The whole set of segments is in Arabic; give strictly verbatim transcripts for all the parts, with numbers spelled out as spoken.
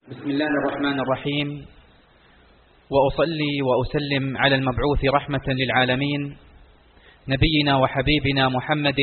بسم الله الرحمن الرحيم، وأصلي وأسلم على المبعوث رحمة للعالمين نبينا وحبيبنا محمد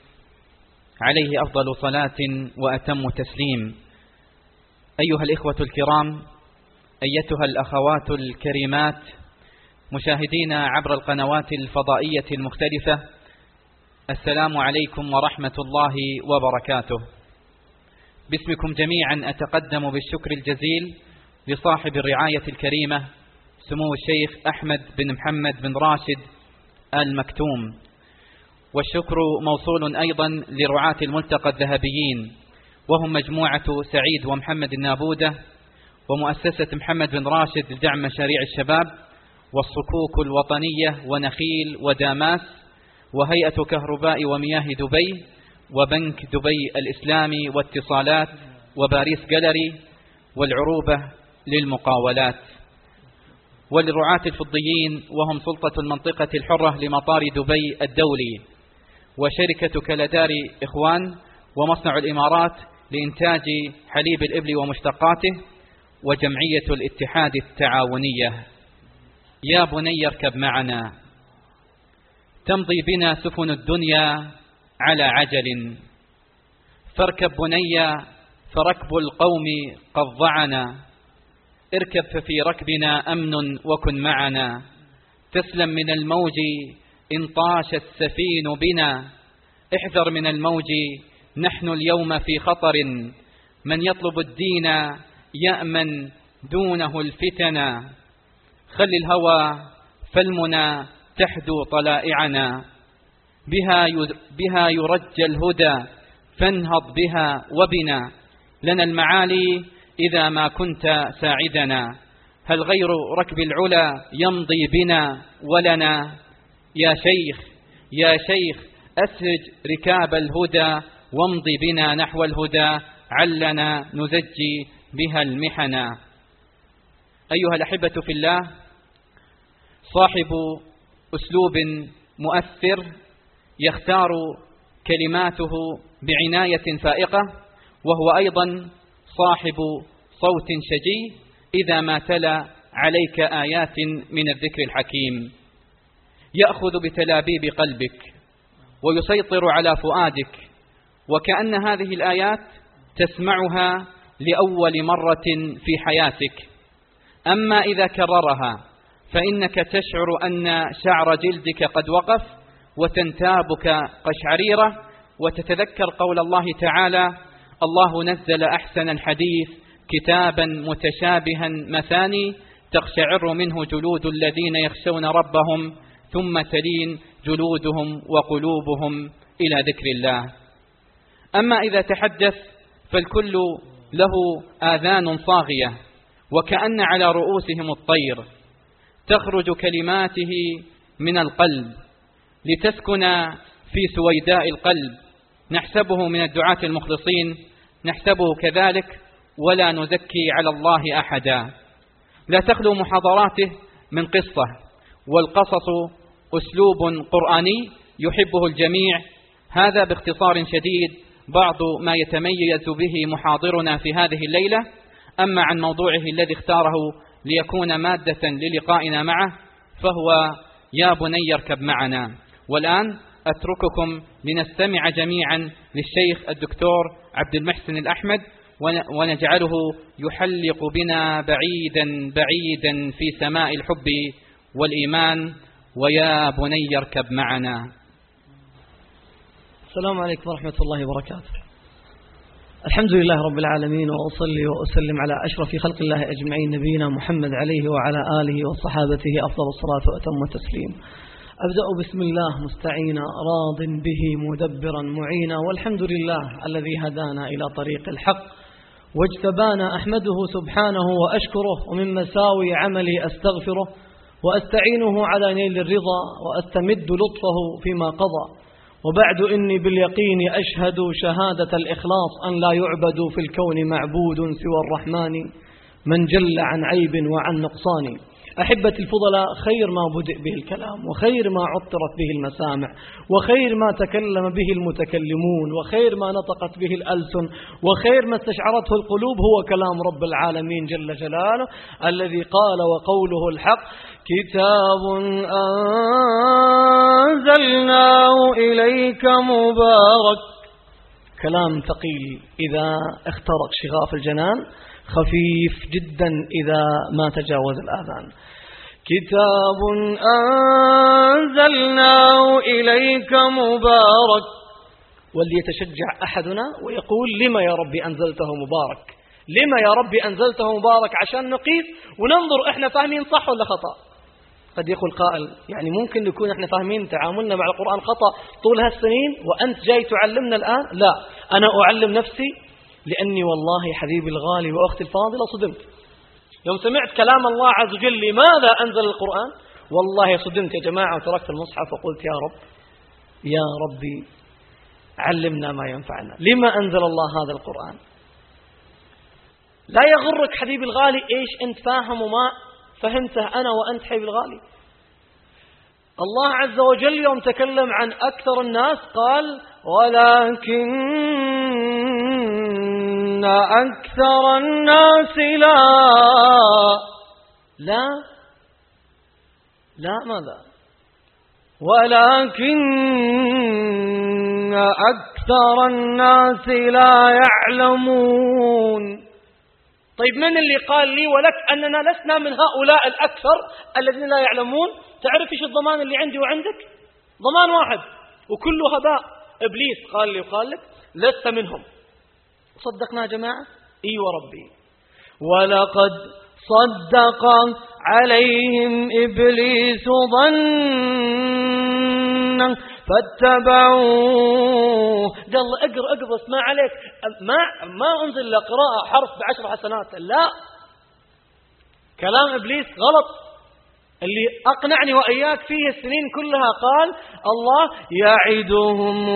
عليه أفضل صلاة وأتم تسليم. أيها الإخوة الكرام، أيتها الأخوات الكريمات، مشاهدينا عبر القنوات الفضائية المختلفة، السلام عليكم ورحمة الله وبركاته. باسمكم جميعا أتقدم بالشكر الجزيل لصاحب الرعاية الكريمة سمو الشيخ أحمد بن محمد بن راشد آل مكتوم، والشكر موصول أيضا لرعاة الملتقى الذهبيين، وهم مجموعة سعيد ومحمد النابودة، ومؤسسة محمد بن راشد لدعم مشاريع الشباب، والصكوك الوطنية، ونخيل وداماس، وهيئة كهرباء ومياه دبي، وبنك دبي الإسلامي، واتصالات، وباريس جالري، والعروبة للمقاولات، وللرعاة الفضيين وهم سلطة المنطقة الحرة لمطار دبي الدولي، وشركة كلدار إخوان، ومصنع الإمارات لإنتاج حليب الإبل ومشتقاته، وجمعية الاتحاد التعاونية. يا بني اركب معنا، تمضي بنا سفن الدنيا على عجل، فاركب بني فركب القوم قد ضعنا، اركب ففي ركبنا أمن وكن معنا، تسلم من الموج إن طاش السفين بنا، احذر من الموج نحن اليوم في خطر، من يطلب الدين يأمن دونه الفتنا، خل الهوى فالمنى تحدو طلائعنا، بها بها يرجى الهدى فانهض بها وبنا، لنا المعالي إذا ما كنت ساعدنا، هل غير ركب العلا يمضي بنا ولنا، يا شيخ يا شيخ أسرج ركاب الهدى، وامضي بنا نحو الهدى، علنا نزجي بها المحنا. أيها الأحبة في الله، صاحب أسلوب مؤثر يختار كلماته بعناية فائقة، وهو أيضا صاحب صوت شجي إذا ما تلا عليك آيات من الذكر الحكيم، يأخذ بتلابيب قلبك ويسيطر على فؤادك، وكأن هذه الآيات تسمعها لأول مرة في حياتك. أما إذا كررها فإنك تشعر أن شعر جلدك قد وقف، وتنتابك قشعريرة، وتتذكر قول الله تعالى: الله نزل أحسن الحديث كتابا متشابها مثاني، تقشعر منه جلود الذين يخشون ربهم ثم تلين جلودهم وقلوبهم إلى ذكر الله. أما إذا تحدث فالكل له آذان صاغية، وكأن على رؤوسهم الطير، تخرج كلماته من القلب لتسكن في سويداء القلب. نحسبه من الدعاة المخلصين، نحسبه كذلك، ولا نزكي على الله أحدا. لا تخلو محاضراته من قصة، والقصص أسلوب قرآني يحبه الجميع. هذا باختصار شديد بعض ما يتميز به محاضرنا في هذه الليلة. أما عن موضوعه الذي اختاره ليكون مادة للقائنا معه فهو يا بني اركب معنا. والآن أترككم لنستمع جميعا للشيخ الدكتور عبد المحسن الأحمد، ونجعله يحلق بنا بعيدا بعيدا في سماء الحب والإيمان. ويا بني اركب معنا. السلام عليكم ورحمة الله وبركاته. الحمد لله رب العالمين، وأصلي وأسلم على أشرف خلق الله أجمعين، نبينا محمد عليه وعلى آله وصحابته أفضل الصلاة وأتم التسليم. أبدأ بسم الله مستعينا، راض به مدبرا معينا، والحمد لله الذي هدانا إلى طريق الحق واجتبانا، أحمده سبحانه وأشكره، ومن مساوي عملي أستغفره، وأستعينه على نيل الرضا، وأستمد لطفه فيما قضى. وبعد إني باليقين أشهد شهادة الإخلاص أن لا يعبد في الكون معبود سوى الرحمن من جل عن عيب وعن نقصان. أحبتي الفضلاء، خير ما بدأ به الكلام، وخير ما عطرت به المسامع، وخير ما تكلم به المتكلمون، وخير ما نطقت به الألسن، وخير ما استشعرته القلوب هو كلام رب العالمين جل جلاله الذي قال وقوله الحق: كتاب أنزلناه إليك مبارك. كلام ثقيل إذا اخترق شغاف الجنان، خفيف جدا إذا ما تجاوز الآذان. كتاب أنزلناه إليك مبارك. وليتشجع أحدنا ويقول: لما يا ربي أنزلته مبارك؟ لما يا ربي أنزلته مبارك؟ عشان نقيس وننظر إحنا فاهمين صح ولا خطأ. قد يقول قائل: يعني ممكن نكون إحنا فاهمين تعاملنا مع القرآن خطأ طول هالسنين وأنت جاي تعلمنا الآن؟ لا، أنا أعلم نفسي، لأني والله حبيبي الغالي وأختي الفاضلة صدمت يوم سمعت كلام الله عز وجل: لماذا أنزل القرآن؟ والله صدمت يا جماعة، وتركت المصحف وقلت: يا رب يا ربي علمنا ما ينفعنا. لما أنزل الله هذا القرآن؟ لا يغرك حبيبي الغالي إيش أنت فاهم وما فهمته أنا وأنت حبيبي الغالي. الله عز وجل يوم تكلم عن أكثر الناس قال: ولكن أكثر الناس لا لا لا ماذا؟ ولكن أكثر الناس لا يعلمون. طيب من اللي قال لي ولك أننا لسنا من هؤلاء الأكثر الذين لا يعلمون؟ تعرف إيش الضمان اللي عندي وعندك؟ ضمان واحد وكله هباء. إبليس قال لي وقال لك: لست منهم. صدقنا يا جماعة؟ إي وربي. ولقد صدق عليهم إبليس ظنه فاتبعوه. قال اقرأ اقرأ بس ما عليك، ما ما أنزل لقراءة حرف بعشر حسنات، لا، كلام إبليس غلط. اللي أقنعني وإياك فيه السنين كلها قال الله: يعدهم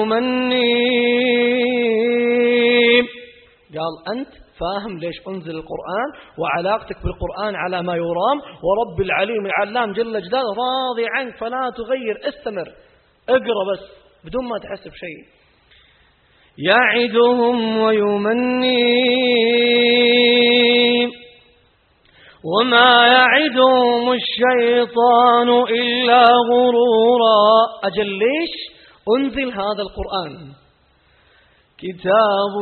ويمنيهم. قال أنت فاهم ليش أنزل القرآن وعلاقتك بالقرآن على ما يرام، ورب العليم العلام جل جلاله راضي عنك، فلا تغير، استمر اقرأ بس بدون ما تحس بشيء. يعدهم ويمنيهم وما يعدهم الشيطان إلا غرورا. أجل ليش أنزل هذا القرآن؟ كتاب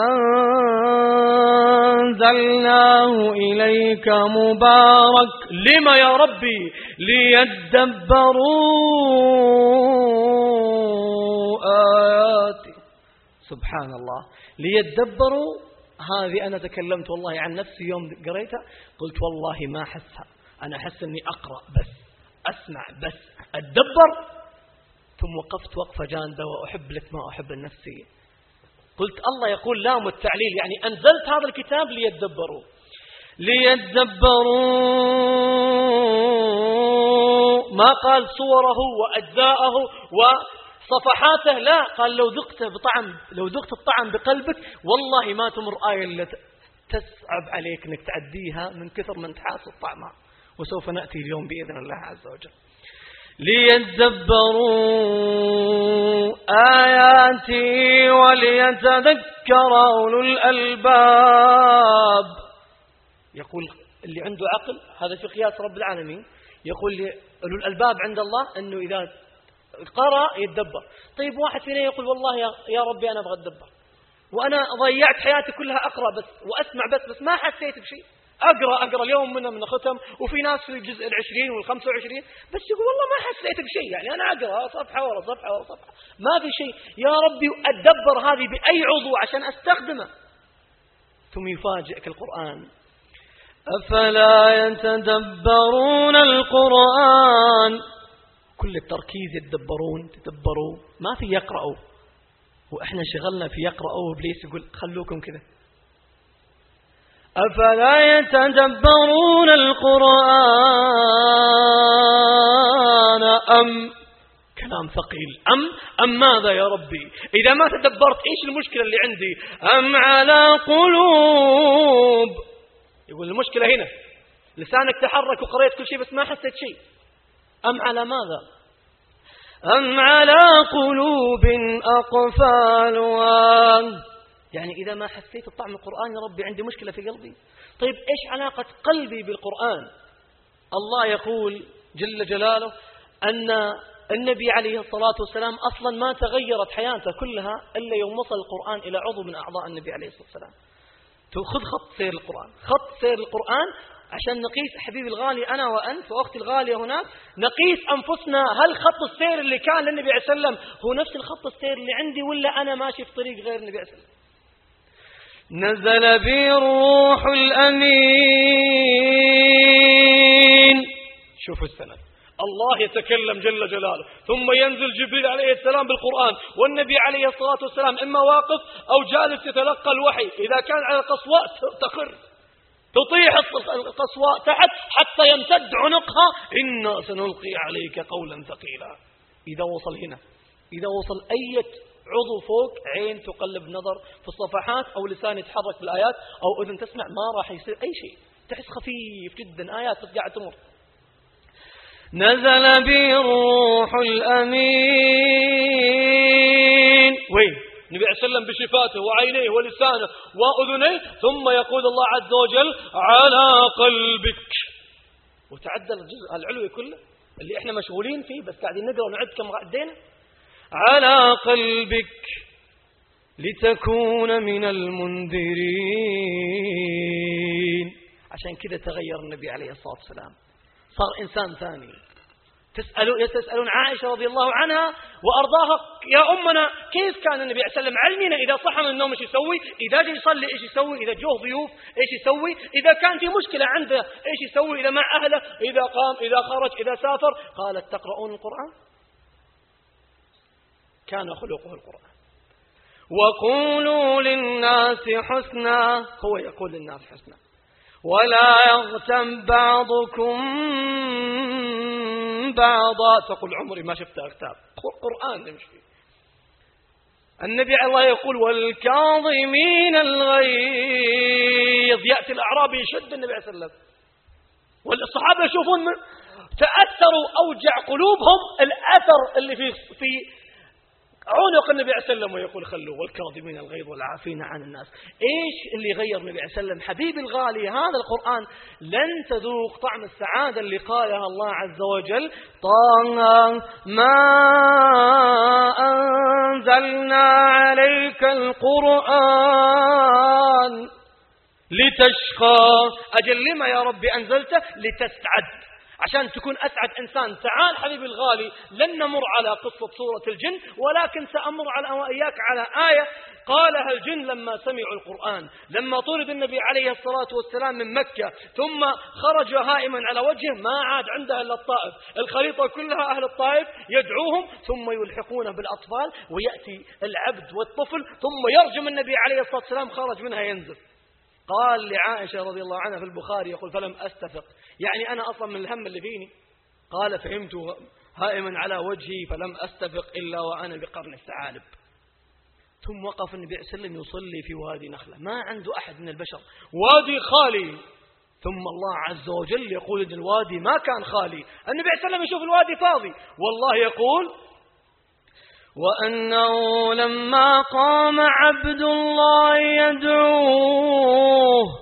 أنزلناه إليك مبارك. لما يا ربي؟ ليدبروا آياتي. سبحان الله، ليدبروا. هذه أنا تكلمت والله عن نفسي يوم قريتها، قلت والله ما أحسها، أنا أحس أني أقرأ بس، أسمع بس، أتدبر. ثم وقفت وقفة جاندة وأحب لك ما أحب النفسية. قلت الله يقول لام التعليل، يعني أنزلت هذا الكتاب ليتدبروا ليتدبروا. ما قال صوره وأجزاءه وصفحاته، لا، قال لو ذقت بطعم لو ذقت الطعم بقلبك والله ما تمر آية إلا تسعب عليك أنك تعديها من كثر من تحاس الطعمها. وسوف نأتي اليوم بإذن الله عز وجل. ليتدبروا آياتي وليتذكر أولو الألباب. يقول اللي عنده عقل، هذا في قياس رب العالمين، يقول أولو الألباب عند الله أنه إذا قرأ يتدبر. طيب واحد فينا يقول والله يا ربي أنا أبغى أتدبر، وأنا ضيعت حياتي كلها أقرأ بس وأسمع بس بس ما حسيت بشيء. أقرأ أقرأ اليوم منه من ختم، وفي ناس في الجزء العشرين والخمسة وعشرين، بس يقول والله ما حسيت بشيء، يعني أنا أقرأ صفحة ورا صفحة ورا صفحة ما في شيء. يا ربي أتدبر هذه بأي عضو عشان أستخدمه. ثم يفاجئك القرآن: أفلا يتدبرون القرآن. كل التركيز يتدبرون تدبروا، ما في يقرأوا، وإحنا شغلنا في يقرأوا. إبليس يقول خلوكم كذا. أفلا يتدبرون القرآن أم كلام ثقيل أم أم ماذا يا ربي؟ إذا ما تدبرت إيش المشكلة اللي عندي؟ أم على قلوب. يقول المشكلة هنا لسانك تحرك وقريت كل شيء بس ما حسيت شيء. أم على ماذا؟ أم على قلوب أقفالها. يعني إذا ما حسيت بطعم القرآن يا ربي عندي مشكلة في قلبي. طيب إيش علاقة قلبي بالقرآن؟ الله يقول جل جلاله أن النبي عليه الصلاة والسلام أصلا ما تغيرت حياته كلها إلا يوم وصل القرآن إلى عضو من أعضاء النبي عليه الصلاة والسلام. خذ خط سير القرآن، خط سير القرآن عشان نقيس حبيبي الغالي أنا وأنت وأختي الغالية هناك، نقيس أنفسنا هل خط السير اللي كان للنبي عليه الصلاة والسلام هو نفس الخط السير اللي عندي ولا أنا ماشي في طريق غير النبي عليه الصلاة والسلام. نزل بي الروح الأمين. شوفوا السند، الله يتكلم جل جلاله ثم ينزل جبريل عليه السلام بالقرآن والنبي عليه الصلاة والسلام إما واقف أو جالس يتلقى الوحي. إذا كان على القصواء تقر تطيح القصواء تحت حتى يمتد عنقها، إنا سنلقي عليك قولا ثقيلا. إذا وصل هنا، إذا وصل أي عضو فوق، عين تقلب نظر في الصفحات أو لسان يتحرك بالآيات أو أذن تسمع، ما راح يصير أي شيء، تحس خفيف جدا، آيات قاعدة تمر. نزل بي الروح الأمين. وين؟ النبي عليه السلام بشفاته وعينيه ولسانه وأذنيه، ثم يقول الله عز وجل على قلبك. وتعدل الجزء العلوي كله اللي احنا مشغولين فيه بس قاعدين نقرأ ونعد كم عدينا. على قلبك لتكون من المنذرين. عشان كذا تغير النبي عليه الصلاة والسلام، صار إنسان ثاني. تسألون يتسألون عائشة رضي الله عنها وأرضاها، يا أمنا كيف كان النبي عليه السلام؟ علمنا إذا صحى من النوم إيش يسوي، إذا جاء يصلي إيش يسوي، إذا جوه ضيوف إيش يسوي، إذا كان في مشكلة عنده إيش يسوي، إذا مع أهله، إذا قام، إذا خرج، إذا سافر. قالت تقرؤون القرآن؟ كان خلقه القرآن. وقولوا للناس حسنا، هو يقول للناس حسنا، ولا يغتم بعضكم بعضا. تقول عمري ما شفت أغتاب، قرآن نمشي. النبي الله يقول والكاظمين الغيظ. يأتي الأعرابي يشد النبي عليه الصلاة والسلام والصحابة يشوفون من تأثروا أوجع قلوبهم الأثر اللي في في عنق النبي عليه السلام، ويقول خلوا والكاظمين الغيظ والعافين عن الناس. إيش اللي غير النبي عليه السلام؟ حبيبي الغالي هذا القرآن لن تذوق طعم السعادة اللي قالها الله عز وجل طه ما أنزلنا عليك القرآن لتشقى. أجل لما يا ربي أنزلته؟ لتسعد، عشان تكون أسعد إنسان. تعال حبيبي الغالي، لن نمر على قصة سورة الجن، ولكن سأمر على وإياك على آية قالها الجن لما سمعوا القرآن. لما طرد النبي عليه الصلاة والسلام من مكة ثم خرج هائما على وجهه، ما عاد عنده إلا الطائف، الخريطة كلها أهل الطائف يدعوهم ثم يلحقونه بالأطفال، ويأتي العبد والطفل ثم يرجم النبي عليه الصلاة والسلام، خرج منها ينزل. قال لعائشة رضي الله عنها في البخاري يقول فلم أستفق، يعني أنا أصلا من الهم اللي فيني. قال فهمت هائما على وجهي فلم أستفق إلا وأنا بقرن الثعالب. ثم وقف النبي عليه الصلاة والسلام يصلي في وادي نخلة، ما عنده أحد من البشر، وادي خالي. ثم الله عز وجل يقول إن الوادي ما كان خالي. النبي عليه الصلاة والسلام يشوف الوادي فاضي، والله يقول وأنه لما قام عبد الله يدعوه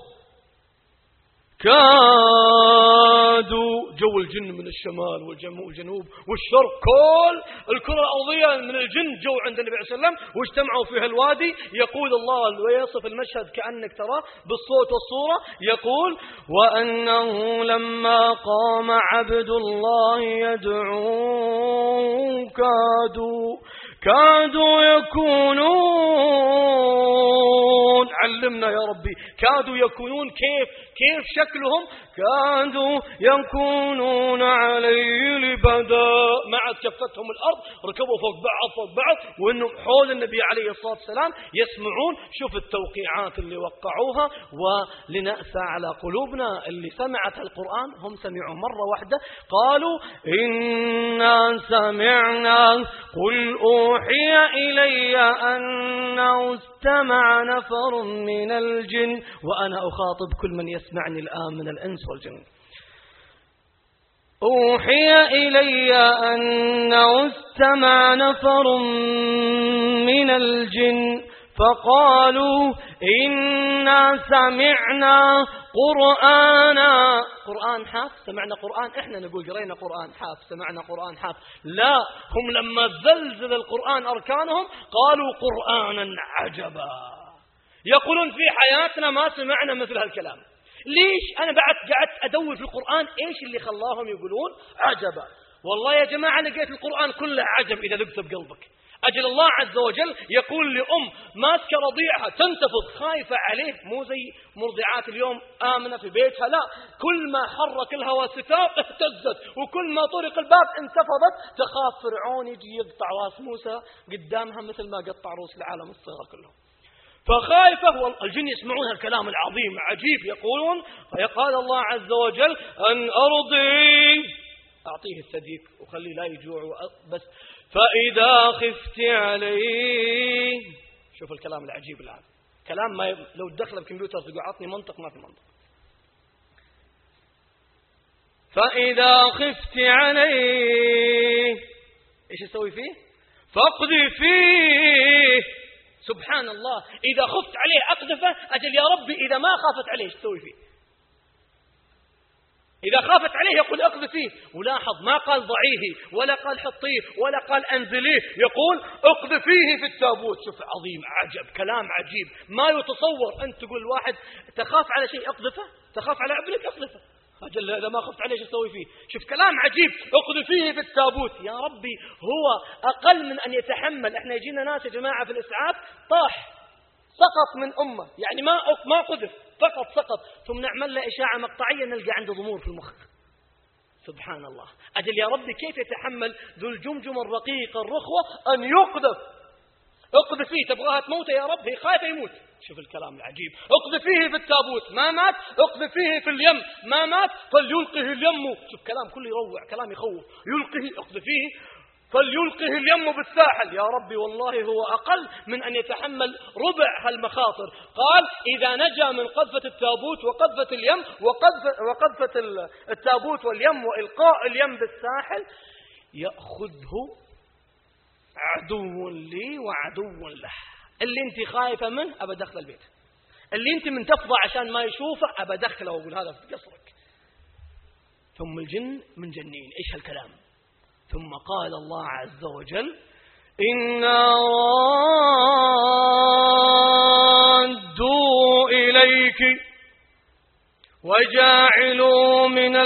كادوا. جو الجن من الشمال والجنوب والشرق، كل الكرة الأرضية من الجن جو عند النبي عليه الصلاة والسلام واجتمعوا في الوادي. يقول الله ويصف المشهد كأنك تراه بالصوت والصورة، يقول وأنه لما قام عبد الله يدعوه كادوا كادوا يكونون. علمنا يا ربي، كادوا يكونون كيف كيف شكلهم؟ كادوا يكونون عليه لبدا، ما عاد كفتهم الأرض، ركبوا فوق بعض فوق بعض، وإنهم حول النبي عليه الصلاة والسلام يسمعون. شوف التوقيعات اللي وقعوها. ولنأسى على قلوبنا اللي سمعت القرآن، هم سمعوا مرة واحدة قالوا إنا سمعنا قل أوحي إلي أنه استمع نفر من الجن، وأنا أخاطب كل من يسمعني الآن من الإنس والجن. أوحي إلي أنه استمع نفر من الجن فقالوا إنا سمعنا قرآنا. قرآن حاف، سمعنا قرآن، إحنا نقول قرينا قرآن حاف، سمعنا قرآن حاف. لا، هم لما زلزل القرآن أركانهم قالوا قرآنا عجبا. يقولون في حياتنا ما سمعنا مثل هالكلام. ليش؟ أنا بعد قعدت أدور في القرآن إيش اللي خلاهم يقولون عجبا. والله يا جماعة لقيت القرآن كله عجب إذا ذقت بقلبك. أجل الله عز وجل يقول لأم ماسكة رضيعها تنتفض خايفة عليه، مو زي مرضعات اليوم آمنة في بيتها، لا، كل ما حرك الهواء ستار اهتزت، وكل ما طرق الباب انتفضت، تخاف فرعون يجي يقطع راس موسى قدامها مثل ما قطع روس العالم الصغير كلهم. فخايفة، والجن يسمعون الكلام العظيم عجيب. يقولون قال الله عز وجل أن أرضي، أعطيه الثديك وخليه لا يجوع بس، فإذا خفت عليه. شوف الكلام العجيب الآن، كلام ما ي... لو تدخل الكمبيوتر تقول عطني منطق، ما في منطق. فإذا خفت عليه إيش يسوي فيه؟ فاقذف فيه. سبحان الله، إذا خفت عليه أقذفه. أجل يا ربي إذا ما خافت عليه إيش تسوي فيه؟ إذا خافت عليه يقول اقذف فيه. ولاحظ ما قال ضعيه ولا قال حطيه ولا قال أنزليه، يقول اقذف فيه في التابوت. شوف عظيم، عجب، كلام عجيب ما يتصور. أنت تقول الواحد تخاف على شيء اقذفه، تخاف على ابنك اقذفه. أجل إذا ما خفت عليه شو تسوي فيه؟ شوف كلام عجيب، اقذف فيه في التابوت. يا ربي هو أقل من أن يتحمل. احنا يجينا ناس يا جماعة في الإسعاف طاح سقط من أمه، يعني ما ما قذف، فقط سقط، ثم نعمل له إشاعة مقطعية نلقى عنده ضمور في المخ. سبحان الله. أجل يا ربي كيف يتحمل ذو الجمجم الرقيق الرخوة أن يقذف؟ اقذف فيه، تبغاها تموت يا رب، هي خايفة يموت. شوف الكلام العجيب، اقذف فيه في التابوت، ما مات، اقذف فيه في اليم، ما مات، فليلقه اليم. شوف كلام كله يروع، كلام يخوف. يلقه، اقذف فيه فليلقه اليم بالساحل. يا ربي والله هو أقل من أن يتحمل ربع هالمخاطر. قال إذا نجا من قذفة التابوت وقذفة اليم وقذفة, وقذفة التابوت واليم وإلقاء اليم بالساحل، يأخذه عدو لي وعدو له. اللي انت خايفة منه أبى دخل البيت، اللي انت من تفضى عشان ما يشوفه أبى دخله وأقول هذا في قصرك. ثم الجن من جنين. إيش هالكلام؟ ثم قال الله عز وجل إنا ردوا إليك وجاعلوا من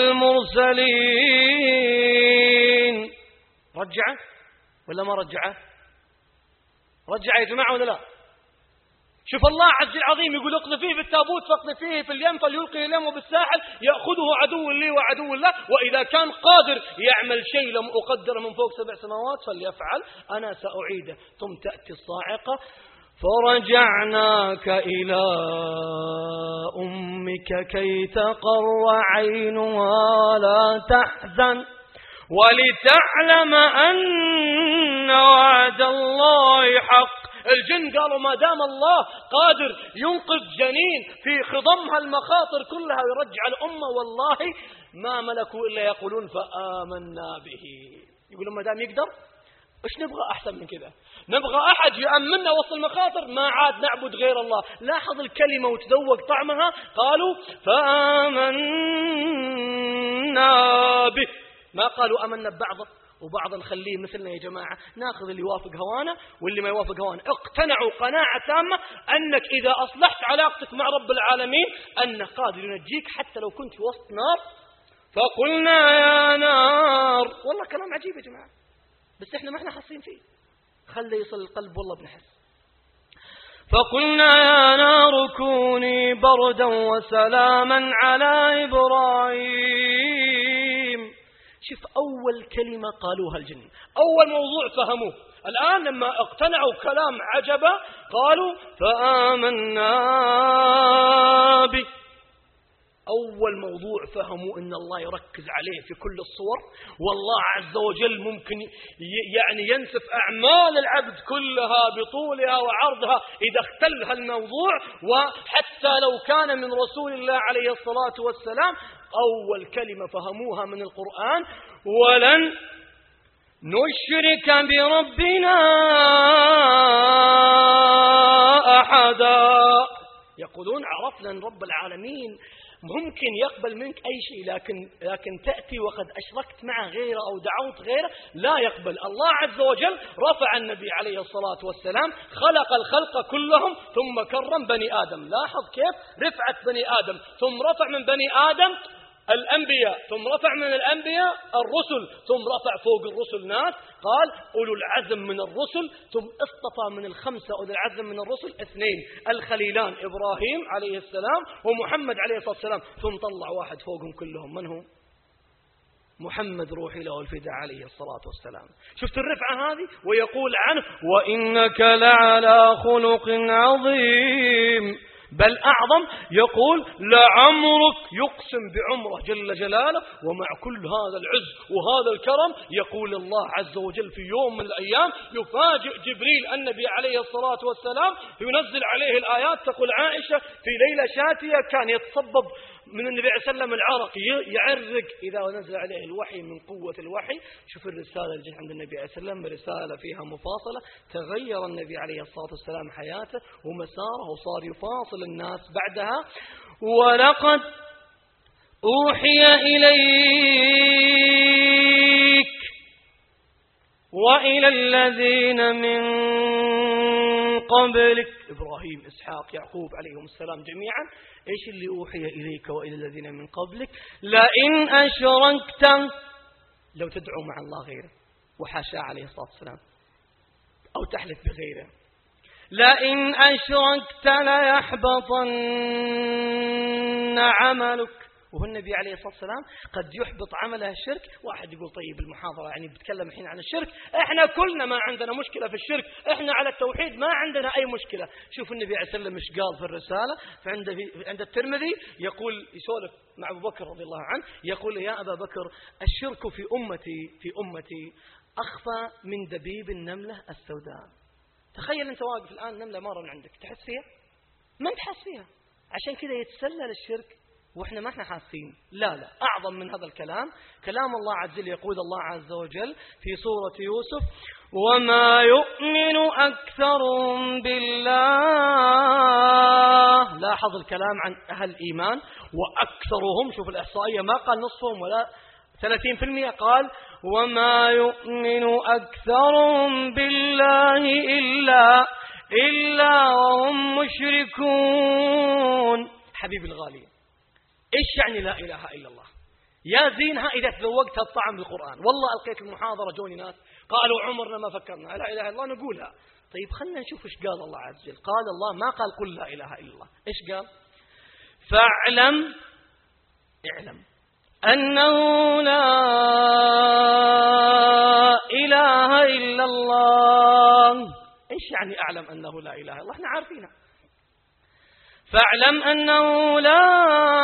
المرسلين. رجعه ولا ما رجعه؟ رجع يا جماعة ولا لا؟ شوف الله عز العظيم يقول اقذفيه في التابوت فاقذفيه في اليم فليلقي اليم بالساحل، يأخذه عدو لي وعدو له، وإذا كان قادر يعمل شيء لم أقدر من فوق سبع سماوات فليفعل، أنا سأعيده. ثم تأتي الصاعقة فرجعناك إلى أمك كي تقر عينها لا تحزن ولتعلم أن وعد الله حق. الجن قالوا ما دام الله قادر ينقذ جنين في خضمها المخاطر كلها ويرجع الأمة والله ما ملكوا إلا يقولون فآمنا به. يقولون ما دام يقدر إيش نبغى أحسن من كذا؟ نبغى أحد يأمننا وسط المخاطر، ما عاد نعبد غير الله. لاحظ الكلمة وتذوق طعمها، قالوا فآمنا به، ما قالوا أمنا ببعض وبعض نخليه مثلنا. يا جماعة ناخذ اللي يوافق هوانا واللي ما يوافق هوانا. اقتنعوا قناعة تامة أنك إذا أصلحت علاقتك مع رب العالمين أنه قادر ينجيك حتى لو كنت في وسط نار. فقلنا يا نار، والله كلام عجيب يا جماعة بس احنا ما احنا حاسين فيه، خلي يصل القلب والله بنحس. فقلنا يا نار كوني بردا وسلاما على إبراهيم. شوف أول كلمة قالوها الجن، أول موضوع فهموه. الآن لما اقتنعوا كلام عجبا قالوا فآمنا به. أول موضوع فهموا أن الله يركز عليه في كل الصور، والله عز وجل ممكن يعني ينسف أعمال العبد كلها بطولها وعرضها إذا اختل هالموضوع، وحتى لو كان من رسول الله عليه الصلاة والسلام. أول كلمة فهموها من القرآن: ولن نشرك بربنا أحدا. يقولون عرفنا أن رب العالمين ممكن يقبل منك أي شيء، لكن لكن تأتي وقد أشركت معه غيره أو دعوت غيره لا يقبل. الله عز وجل رفع النبي عليه الصلاة والسلام، خلق الخلق كلهم ثم كرم بني آدم. لاحظ كيف رفعت بني آدم، ثم رفع من بني آدم الأنبياء، ثم رفع من الأنبياء الرسل، ثم رفع فوق الرسل ناس، قال أولو العزم من الرسل، ثم اصطفى من الخمسة أولو العزم من الرسل اثنين، الخليلان إبراهيم عليه السلام ومحمد عليه الصلاة والسلام، ثم طلع واحد فوقهم كلهم. من هو؟ محمد روحي له الفداء عليه الصلاة والسلام. شفت الرفعة هذه؟ ويقول عنه: وإنك لعلى خلق عظيم. بل أعظم، يقول: لعمرك، يقسم بعمره جل جلاله. ومع كل هذا العز وهذا الكرم يقول الله عز وجل في يوم من الأيام يفاجئ جبريل النبي عليه الصلاة والسلام، ينزل عليه الآيات. تقول عائشة: في ليلة شاتية كان يتصبب من النبي عليه السلام العرق، يعرق إذا نزل عليه الوحي من قوة الوحي. شوف الرسالة اللي جت عند النبي عليه السلام، رسالة فيها مفاصلة. تغير النبي عليه الصلاة والسلام حياته ومساره، وصار يفاصل الناس بعدها. ولقد أوحي إليك وإلى الذين من قبلك، إبراهيم إسحاق يعقوب عليهم السلام جميعا. إيش اللي أوحي إليك وإلى الذين من قبلك؟ لئن أشركت، لو تدعو مع الله غيره، وحاشا عليه الصلاة والسلام، أو تحلف بغيره، لئن أشركت ليحبطن عملك. وهو النبي عليه الصلاة والسلام قد يحبط عمله الشرك. واحد يقول: طيب المحاضرة يعني بتكلم الحين عن الشرك، احنا كلنا ما عندنا مشكلة في الشرك، احنا على التوحيد ما عندنا أي مشكلة. شوف النبي عليه الصلاة والسلام ايش قال في الرسالة. فعند عند الترمذي يقول، يسولف مع أبو بكر رضي الله عنه، يقول: يا أبا بكر، الشرك في أمتي في أمتي أخفى من دبيب النملة السوداء. تخيل أنت واقف الآن نملة مرة من عندك، تحس فيها؟ ما انت حاس فيها. عشان كذا يتسلل الشرك وإحنا ما إحنا حاسين. لا لا، أعظم من هذا الكلام كلام الله عز وجل. يقول الله عز وجل في سورة يوسف: وما يؤمن أكثرهم بالله. لاحظ الكلام عن أهل الإيمان، وأكثرهم، شوف الإحصائية ما قال نصفهم ولا ثلاثين في المئة، قال وما يؤمن أكثرهم بالله إلا إلا وهم مشركون. حبيبي الغالي، إيش يعني لا إله إلا الله؟ يا زينها إذا تذوقت الطعم بالقرآن. والله ألقيت المحاضرة جوني ناس قالوا عمرنا ما فكرنا لا إله إلا الله نقولها. طيب خلنا نشوف إيش قال الله عز وجل. قال الله، ما قال قل لا إله إلا الله، إيش قال؟ فاعلم، اعلم أنه لا إله إلا الله. إيش يعني أعلم أنه لا إله إلا الله؟ احنا عارفينها. فاعلم أنه لا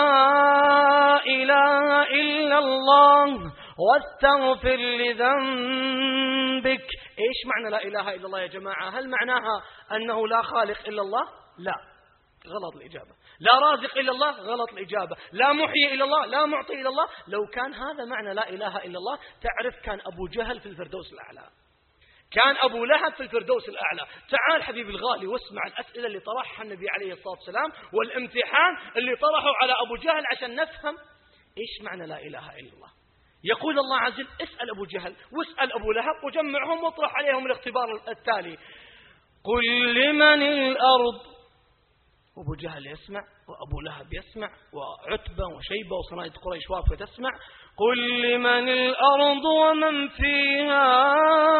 إله إلا الله واستغفر لذنبك. إيش معنى لا إله إلا الله يا جماعة؟ هل معناها أنه لا خالق إلا الله؟ لا، غلط الإجابة. لا رازق إلا الله؟ غلط الإجابة. لا محيي إلا الله؟ لا معطي إلا الله. لو كان هذا معنى لا إله إلا الله، تعرف كان أبو جهل في الفردوس الأعلى، كان أبو لهب في الفردوس الأعلى. تعال حبيبي الغالي واسمع الأسئلة اللي طرحها النبي عليه الصلاة والسلام، والامتحان اللي طرحه على أبو جهل عشان نفهم إيش معنى لا إله إلا الله. يقول الله عز وجل: اسأل أبو جهل واسأل أبو لهب وجمعهم واطرح عليهم الاختبار التالي: قل لمن الأرض. أبو جهل يسمع، وأبو لهب يسمع، وعتبة وشيبة وصناديد قريش واقفة تسمع. قل لمن الأرض ومن فيها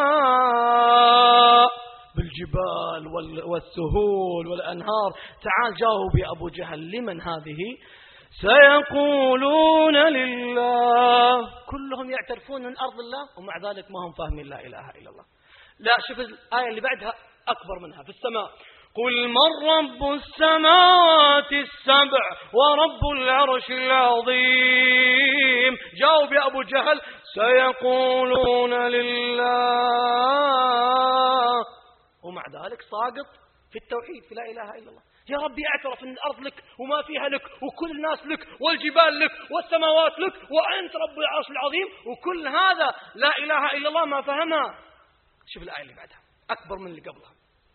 بالجبال والسهول والأنهار. تعال جاوب يا أبو جهل، لمن هذه؟ سيقولون لله. كلهم يعترفون من أرض الله ومع ذلك ما هم فاهمين لا إله إلا الله. لا، شوف الآية اللي بعدها أكبر منها في السماء: قل من رب السماوات السبع ورب العرش العظيم. جاوب يا أبو جهل. سيقولون لله. ومع ذلك ساقط في التوحيد، في لا إله إلا الله. يا ربي اعترف أن الأرض لك وما فيها لك، وكل الناس لك، والجبال لك، والسماوات لك، وأنت رب العرش العظيم، وكل هذا لا إله إلا الله ما فهمها. شوف الآية اللي بعدها أكبر من اللي قبلها.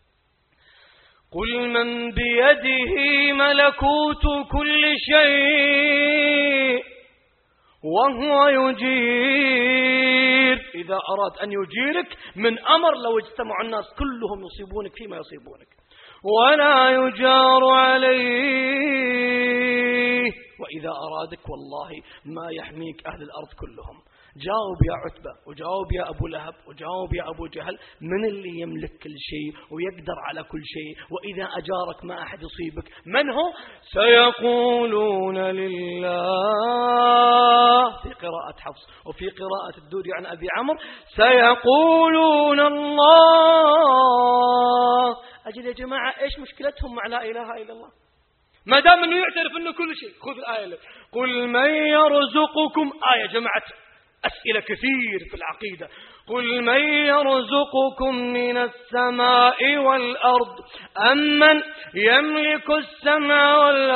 قل من بيده ملكوت كل شيء وهو يجير. إذا أراد أن يجيرك من أمر لو اجتمع الناس كلهم يصيبونك فيما يصيبونك، ولا يجار عليه. وإذا أرادك والله ما يحميك أهل الأرض كلهم. جاوب يا عتبة، وجاوب يا أبو لهب، وجاوب يا أبو جهل. من اللي يملك كل شيء ويقدر على كل شيء وإذا أجارك ما أحد يصيبك؟ من هو؟ سيقولون لله في قراءة حفص، وفي قراءة الدوري عن أبي عمرو سيقولون الله. أجل يا جماعة إيش مشكلتهم مع لا إله إلا الله؟ ما دام أنه يعترف أنه كل شيء. خذ الآية لك. قل من يرزقكم. آية جمعت أسئلة كثير في العقيدة. قل من يرزقكم من السماء والأرض أمن يملك السمع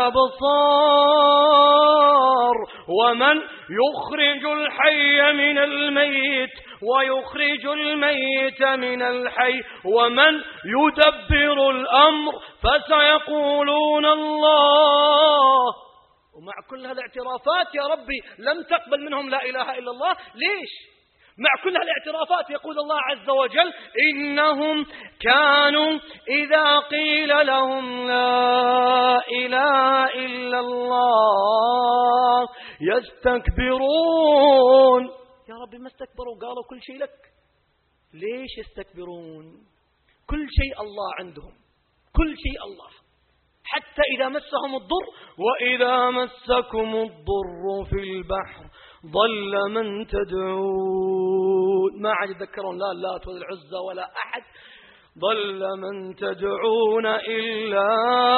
والأبصار ومن يخرج الحي من الميت ويخرج الميت من الحي ومن يدبر الأمر فسيقولون الله. ومع كل هالاعترافات يا ربي لم تقبل منهم لا إله إلا الله. ليش؟ مع كل هالاعترافات يقول الله عز وجل إنهم كانوا إذا قيل لهم لا إله إلا الله يستكبرون. يا ربي ما استكبروا، قالوا كل شيء لك. ليش يستكبرون؟ كل شيء الله عندهم، كل شيء الله. حتى إذا مسهم الضر وإذا مسكم الضر في البحر ضل من تدعون. ما عاد يذكرون لا اللات ولا العزى ولا أحد. ضل من تدعون إلا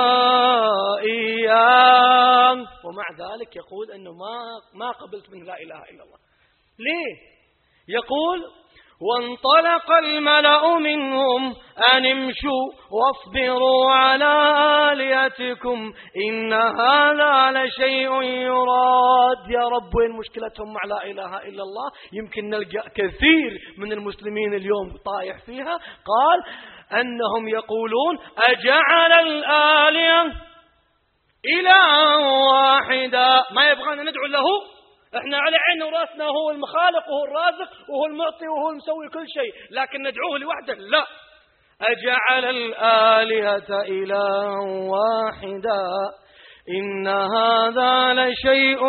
إياه. ومع ذلك يقول أنه ما ما قبلت منه لا إله إلا الله. ليه؟ يقول وانطلق الملأ منهم أن امشوا واصبروا على آلهتكم إن هذا لشيء يراد. يا رب وين مشكلتهم مع لا إله إلا الله؟ يمكن نلقى كثير من المسلمين اليوم طايح فيها. قال أنهم يقولون أجعل الآلهة إلها واحدا. ما يبغانا ندعو له؟ احنا على عيننا وراسنا، هو المخالق وهو الرازق وهو المعطي وهو المسوي كل شيء، لكن ندعوه لوحده لا. أجعل الآلهة إلها واحدا إن هذا لشيء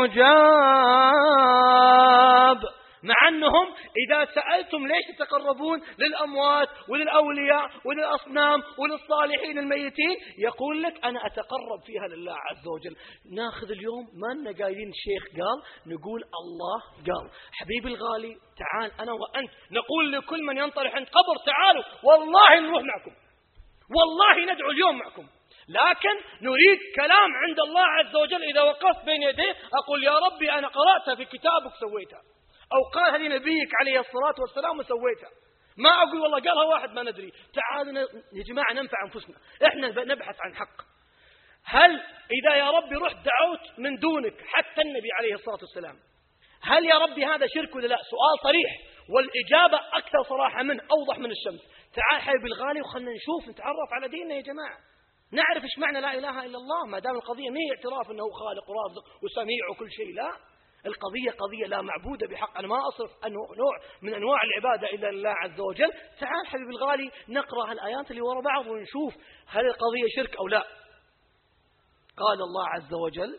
عجاب. مع أنهم إذا سألتم ليش تتقربون للأموات وللأولياء وللأصنام وللصالحين الميتين، يقول لك أنا أتقرب فيها لله عز وجل. ناخذ اليوم ما لنا قايلين الشيخ قال، نقول الله قال. حبيبي الغالي تعال أنا وأنت نقول لكل من ينطرح عند قبر تعالوا والله نروح معكم، والله ندعو اليوم معكم، لكن نريد كلام عند الله عز وجل. إذا وقفت بين يديه أقول يا ربي أنا قرأتها في كتابك سويتها، أو قال هذه نبيك عليه الصلاة والسلام وسويتها. ما أقول والله قالها واحد ما ندري. تعالوا يا جماعة ننفع أنفسنا، إحنا نبحث عن حق. هل إذا يا ربي رحت دعوت من دونك حتى النبي عليه الصلاة والسلام، هل يا ربي هذا شرك ولا لا؟ سؤال صريح، والإجابة أكثر صراحة منه، أوضح من الشمس. تعال حبيبي الغالي وخلنا نشوف نتعرف على ديننا يا جماعة، نعرف إيش معنى لا إله إلا الله. ما دام القضية ما هي اعتراف أنه خالق ورازق وسميع وكل شيء، لا، القضية قضية لا معبود بحق. أنا ما أصرف أنه نوع من أنواع العبادة إلا لله عز وجل. تعال حبيبي الغالي نقرأ هالآيات اللي وراء بعض ونشوف هل القضية شرك أو لا. قال الله عز وجل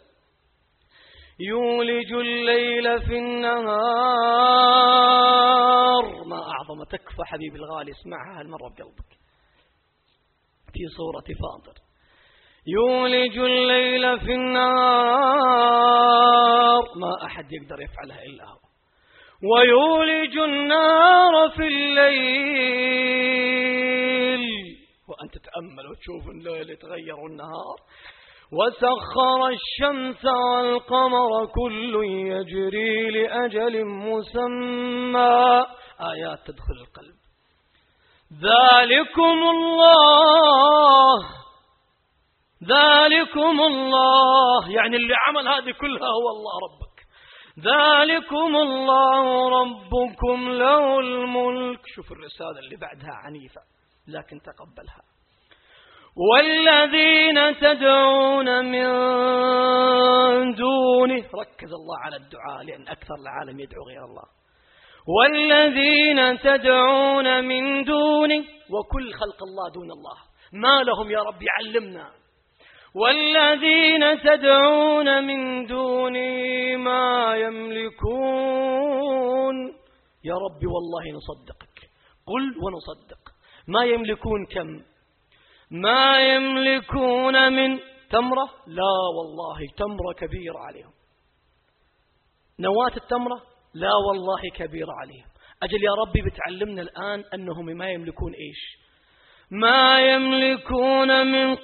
يولج الليل في النهار. ما أعظم تكفى حبيبي الغالي، اسمعها هالمرة بقلبك في سورة فاطر. يولج الليل في النهار ما أحد يقدر يفعلها إلا هو، ويولج النار في الليل. وأنت تتأمل تتأمل وتشوف الليل يتغير والنهار. وسخر الشمس والقمر كل يجري لأجل مسمى. آيات تدخل القلب. ذلكم الله ذلكم الله يعني اللي عمل هذه كلها هو الله ربك. ذلكم الله ربكم له الملك. شوف الرسالة اللي بعدها عنيفة لكن تقبلها. والذين تدعون من دونه. ركز الله على الدعاء لأن أكثر العالم يدعو غير الله. والذين تدعون من دونه وكل خلق الله دون الله ما لهم يا رب يعلمنا. والذين تدعون من دونه ما يملكون. يا رب والله نصدقك. قل ونصدق. ما يملكون كم؟ ما يملكون من تمرة؟ لا والله تمرة كبيرة عليهم. نواة التمرة؟ لا والله كبيرة عليهم. أجل يا ربي بتعلمنا الآن أنهم ما يملكون إيش؟ ما يملكون من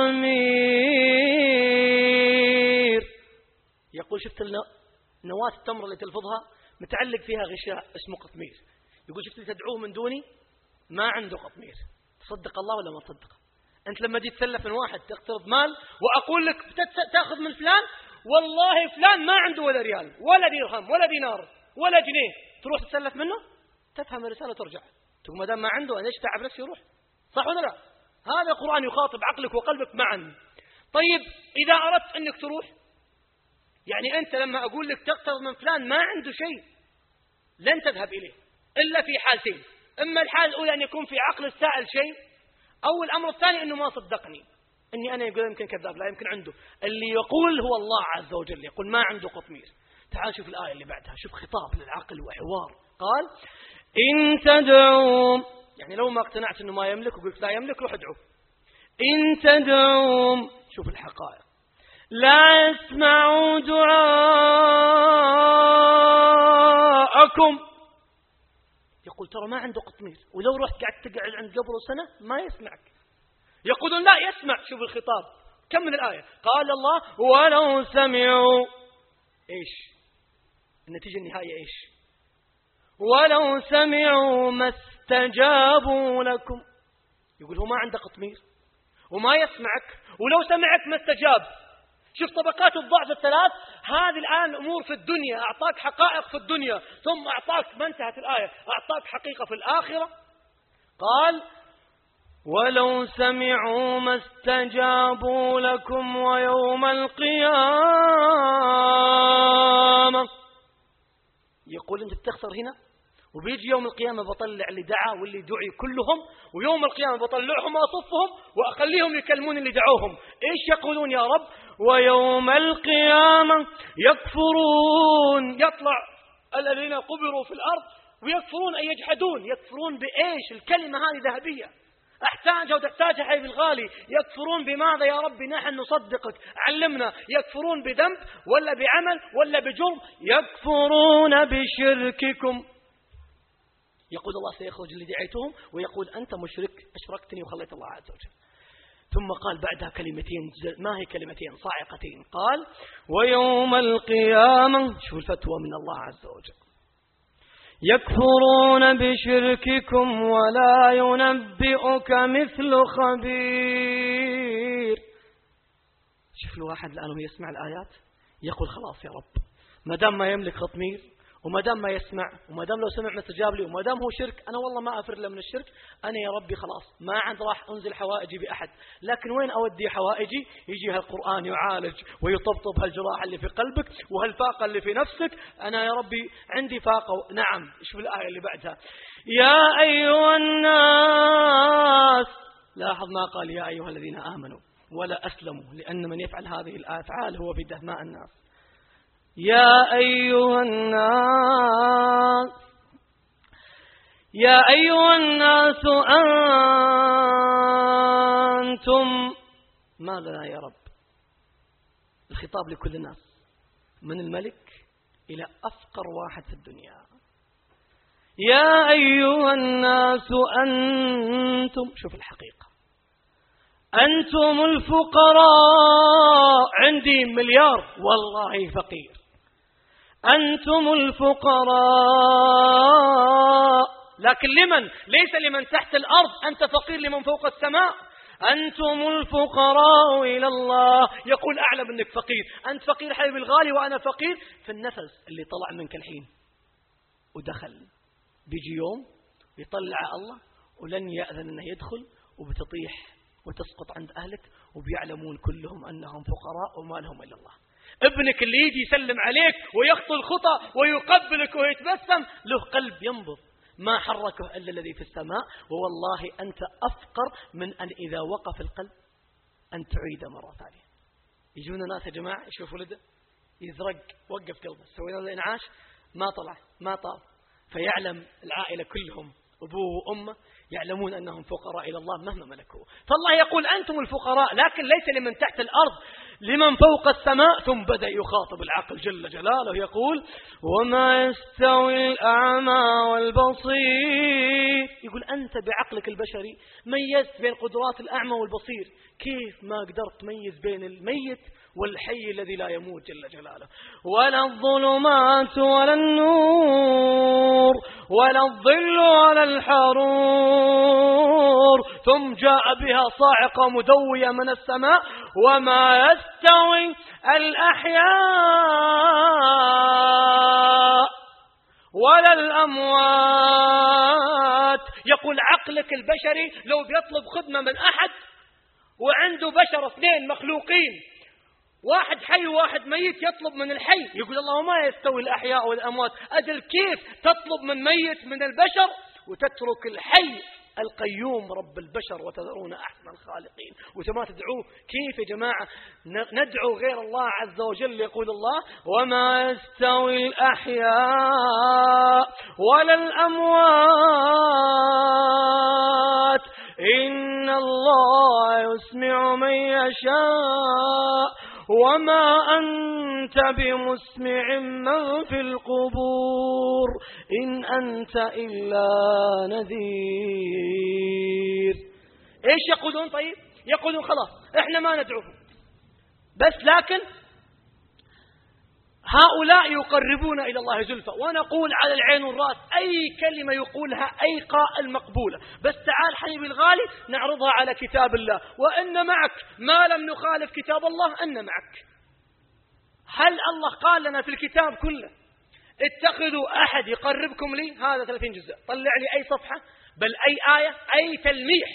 قطمير. يقول شفت نواة التمرة اللي تلفظها متعلق فيها غشاء اسمه قطمير. يقول شفت اللي تدعوه من دوني ما عنده قطمير. تصدق الله ولا ما تصدق؟ أنت لما جيت تسلف من واحد تقترض مال وأقول لك تأخذ من فلان والله فلان ما عنده ولا ريال ولا درهم ولا دينار ولا جنيه، تروح تسلف منه تفهم الرسالة وترجع تقول ما دام ما عنده أنا إيش تعب نفسي يروح. صح ولا لا؟ هذا القرآن يخاطب عقلك وقلبك معا. طيب إذا أردت أنك تروح يعني أنت لما أقول لك تقترض من فلان ما عنده شيء لن تذهب إليه إلا في حالتين. إما الحالة الأولى أن يكون في عقل السائل شيء، أو الأمر الثاني أنه ما صدقني أني أنا يقول يمكن كذاب. لا يمكن عنده. اللي يقول هو الله عز وجل يقول ما عنده قطمير. تعال شوف الآية اللي بعدها. شوف خطاب للعقل وحوار. قال إن تدعوم يعني لو ما اقتنعت أنه ما يملك وقلت لا يملك روح ادعو. إن تدعوم شوف الحقائق لا يسمعوا دعاءكم. يقول ترى ما عنده قطمير ولو رحت قعدت تقعد عند قبره سنة ما يسمعك. يقولون لا يسمع. شوف الخطاب كم من الآية. قال الله ولو سمعوا إيش النتيجة النهائية إيش؟ ولو سمعوا ما استجابوا لكم. يقول هو ما عنده قطمير وما يسمعك ولو سمعك ما استجاب. شوف طبقات الضعف الثلاث. هذه الآن أمور في الدنيا أعطاك حقائق في الدنيا ثم أعطاك ما انتهت الآية أعطاك حقيقة في الآخرة. قال ولو سمعوا ما استجابوا لكم ويوم القيامة. يقول أنت بتخسر هنا وبيجي يوم القيامة بطلع اللي دعا واللي دعي كلهم ويوم القيامة بطلعهم وأصفهم وأخليهم يكلمون اللي دعوهم. إيش يقولون يا رب؟ ويوم القيامة يكفرون. يطلع الذين قبروا في الأرض ويكفرون أي يجحدون. يكفرون بإيش؟ الكلمة هذه ذهبية أحتاجها وتحتاجها حبيب الغالي. يكفرون بماذا يا ربي؟ نحن نصدقك علمنا. يكفرون بذنب ولا بعمل ولا بجرم؟ يكفرون بشرككم. يقول الله سيخرج اللي دعيتهم ويقول أنت مشرك أشركتني وخليت الله عز وجل. ثم قال بعدها كلمتين ما هي كلمتين صاعقتين. قال ويوم القيامة. شوف الفتوى من الله عز وجل. يكفرون بشرككم ولا ينبئك مثل خبير. شوف الواحد الآن وهو يسمع الآيات يقول خلاص يا رب ما دام ما يملك خطمير وما دام ما يسمع وما دام لو سمع ما استجاب لي وما دام هو شرك أنا والله ما أفر له من الشرك. أنا يا ربي خلاص ما عند راح أنزل حوائجي بأحد. لكن وين أودي حوائجي؟ يجي هالقرآن يعالج ويطبطب هالجراح اللي في قلبك وهالفاقة اللي في نفسك. أنا يا ربي عندي فاقة. نعم. شوف الآية اللي بعدها. يا أيها الناس. لاحظ ما قال يا أيها الذين آمنوا ولا أسلموا لأن من يفعل هذه الأفعال هو في دهماء الناس. يا أيها الناس يا أيها الناس أنتم ماذا يا رب؟ الخطاب لكل الناس من الملك إلى أفقر واحد في الدنيا. يا أيها الناس أنتم. شوف الحقيقة أنتم الفقراء، عندي مليار والله فقير. أنتم الفقراء، لكن لمن؟ ليس لمن تحت الأرض، أنت فقير لمن فوق السماء. أنتم الفقراء إلى الله. يقول أعلم أنك فقير، أنت فقير حبيبي الغالي وأنا فقير في النفس اللي طلع منك الحين ودخل. بيجي يوم يطلع الله ولن يأذن أنه يدخل، وبتطيح وتسقط عند أهلك وبيعلمون كلهم أنهم فقراء وما لهم إلا الله. ابنك اللي يجي يسلم عليك ويخطو الخطى ويقبلك ويتبسم له قلب ينبض، ما حركه إلا الذي في السماء. ووالله أنت أفقر من أن إذا وقف القلب أن تعيده مرة ثانية. يجون ناس يا جماعة يشوف ولده يزرق، وقف قلبه، سوينا له إنعاش ما طلع ما طار، فيعلم العائلة كلهم أبوه وأمه يعلمون أنهم فقراء إلى الله مهما ملكوا. فالله يقول أنتم الفقراء، لكن ليس لمن تحت الأرض، لمن فوق السماء. ثم بدأ يخاطب العقل جل جلاله يقول وما يستوي الأعمى والبصير. يقول أنت بعقلك البشري ميزت بين قدرات الأعمى والبصير، كيف ما قدرت تميز بين الميت والحي الذي لا يموت جل جلاله. ولا الظلمات ولا النور ولا الظل ولا الحرور. ثم جاء بها صاعقة مدوية من السماء وما يستوي الأحياء ولا الأموات. يقول عقلك البشري لو بيطلب خدمة من أحد وعنده بشر اثنين مخلوقين، واحد حي وواحد ميت، يطلب من الحي، يقول الله ما يستوي الأحياء والأموات. أجل كيف تطلب من ميت من البشر وتترك الحي القيوم رب البشر وتذرون أحسن الخالقين وما تدعوه؟ كيف يا جماعة ندعو غير الله عز وجل؟ يقول الله وما يستوي الأحياء ولا الأموات إن الله يسمع من يشاء وما أنت بمسمع من في القبور إن أنت إلا نذير. إيش يقولون؟ طيب يقولون خلاص إحنا ما ندعوهم، بس لكن هؤلاء يقربون إلى الله زلفى، ونقول على العين والرأس أي كلمة يقولها أي قائل مقبولة، بس تعال حبيبي الغالي نعرضها على كتاب الله، وإن معك ما لم نخالف كتاب الله أن معك. هل الله قال لنا في الكتاب كله اتخذوا أحد يقربكم لي؟ هذا ثلاثين جزء، طلع لي أي صفحة بل أي آية أي تلميح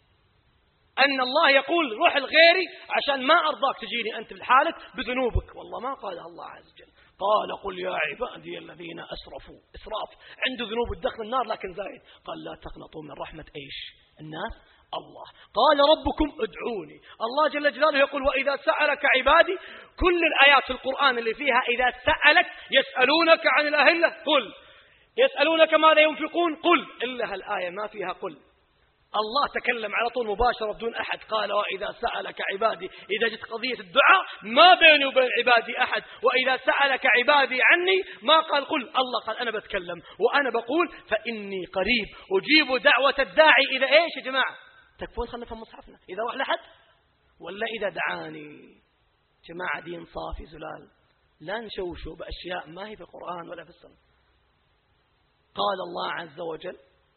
أن الله يقول روح الغيري عشان ما أرضاك تجيني أنت بحالك بذنوبك. والله ما قالها الله عز وجل، قال قل يا عبادي الذين أسرفوا. إسراف عنده ذنوب الدخل النار لكن زايد، قال لا تقنطوا من رحمة إيش الناس الله. قال ربكم ادعوني. الله جل جلاله يقول وإذا سألك عبادي، كل الآيات في القرآن اللي فيها إذا سألك يسألونك عن الأهلة قل، يسألونك ماذا ينفقون قل، إلا هالآية ما فيها قل. الله تكلم على طول مباشرة بدون أحد، قال وإذا سألك عبادي. إذا جت قضية الدعاء ما بيني وبين عبادي أحد، وإذا سألك عبادي عني ما قال قل، الله قال أنا بتكلم وأنا بقول فإني قريب أجيب دعوة الداعي إذا إيش يا جماعة؟ تكفون خلنا نفهم مصحفنا إذا راح لحد ولا إذا دعاني. جماعة دين صافي زلال، لا نشوشوا بأشياء ما هي في القرآن ولا في السنة. قال الله عز وجل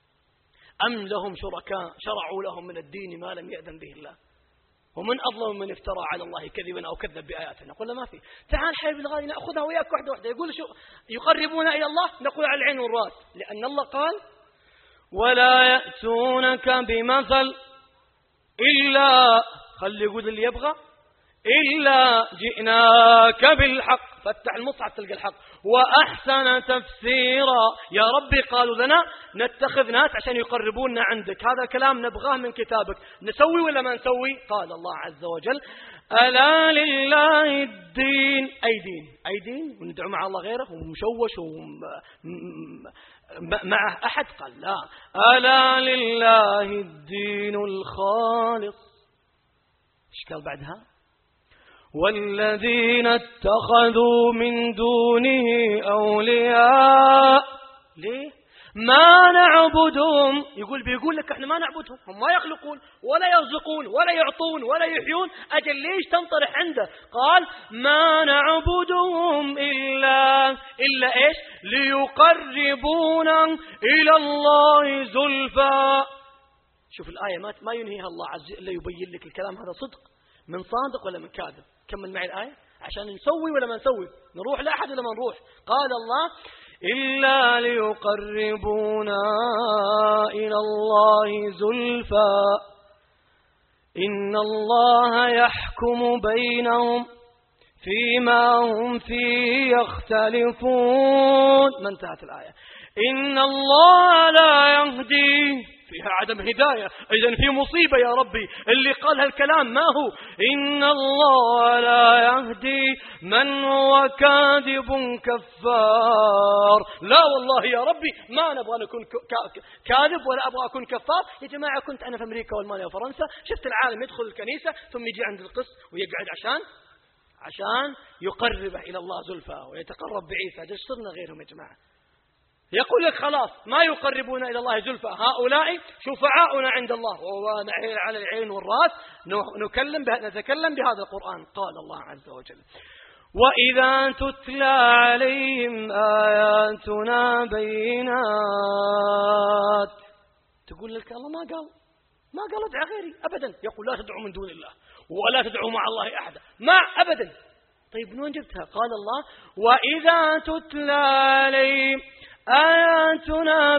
أم لهم شركاء شرعوا لهم من الدين ما لم يأذن به الله ومن أظلم من افترى على الله كذبا أو كذب بآياتنا. قلنا ما في. تعال حبيبي الغالي نأخذها وياك واحدة واحدة. يقول شو يقربون إلى الله، نقول على العين والرأس، لأن الله قال ولا يأتونك بمثل إلا، خلي يقول اللي يبغى، إلا جئناك بالحق. فتح المصحف تلقى الحق وأحسن تفسيرا. يا ربي قالوا لنا نتخذ ناس عشان يقربوننا عندك، هذا الكلام نبغاه من كتابك، نسوي ولا ما نسوي؟ قال الله عز وجل ألا لله الدين. أي دين؟ أي دين وندعو مع الله غيره ومشوش ومعه أحد؟ قال لا، ألا لله الدين الخالص. إيش قال بعدها؟ والذين اتخذوا من دونه أولياء. ليه؟ ما نعبدهم، يقول بيقول لك احنا ما نعبدهم، هم ما يخلقون ولا يرزقون ولا يعطون ولا يحيون، أجل ليش تنطرح عنده؟ قال ما نعبدهم إلا إلا إيش؟ ليقربونا إلى الله زلفى. شوف الآية ما ما ينهيها الله عز وجل، يبين لك الكلام هذا صدق من صادق ولا من كاذب. كمل معي الآية عشان نسوي ولا ما نسوي، نروح لأحد ولا ما نروح. قال الله إلا ليقربونا إلى الله زلفى إن الله يحكم بينهم فيما هم فيه يختلفون. ما انتهت الآية. إن الله لا يهدي، فيها عدم هداية، إذن في مصيبة يا ربي. اللي قال هالكلام ما هو؟ إن الله لا يهدي من هو كاذب كفار. لا والله يا ربي ما نبغى نكون كاذب ولا أبغى أكون كفار. يا جماعة كنت أنا في أمريكا والمانيا وفرنسا، شفت العالم يدخل الكنيسة ثم يجي عند القس ويقعد عشان عشان يقربه إلى الله زلفى ويتقرب بعيسى. جش صرنا غيرهم يا جماعة. يقول لك خلاص ما يقربون إلى الله زلفى، هؤلاء شفعاؤنا عند الله، ونحن على العين والرأس نكلم نتكلم بهذا القرآن. قال الله عز وجل وإذا تتلى عليهم آياتنا بينات. تقول لك الله ما قال ما قال ادعى غيري أبدا. يقول لا تدعوا من دون الله ولا تدعوا مع الله أحدا، ما أبدا. طيب من وين جبتها؟ قال الله وإذا تتلى عليهم آياتنا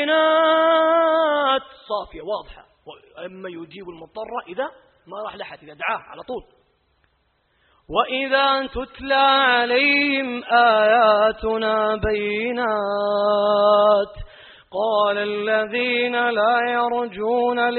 بينات صافية واضحة، أما يجيب المضطر إذا ما راح لحد إذا دعاه على طول. وإذا تتلى عليهم آياتنا بينات قال الذين لا يرجون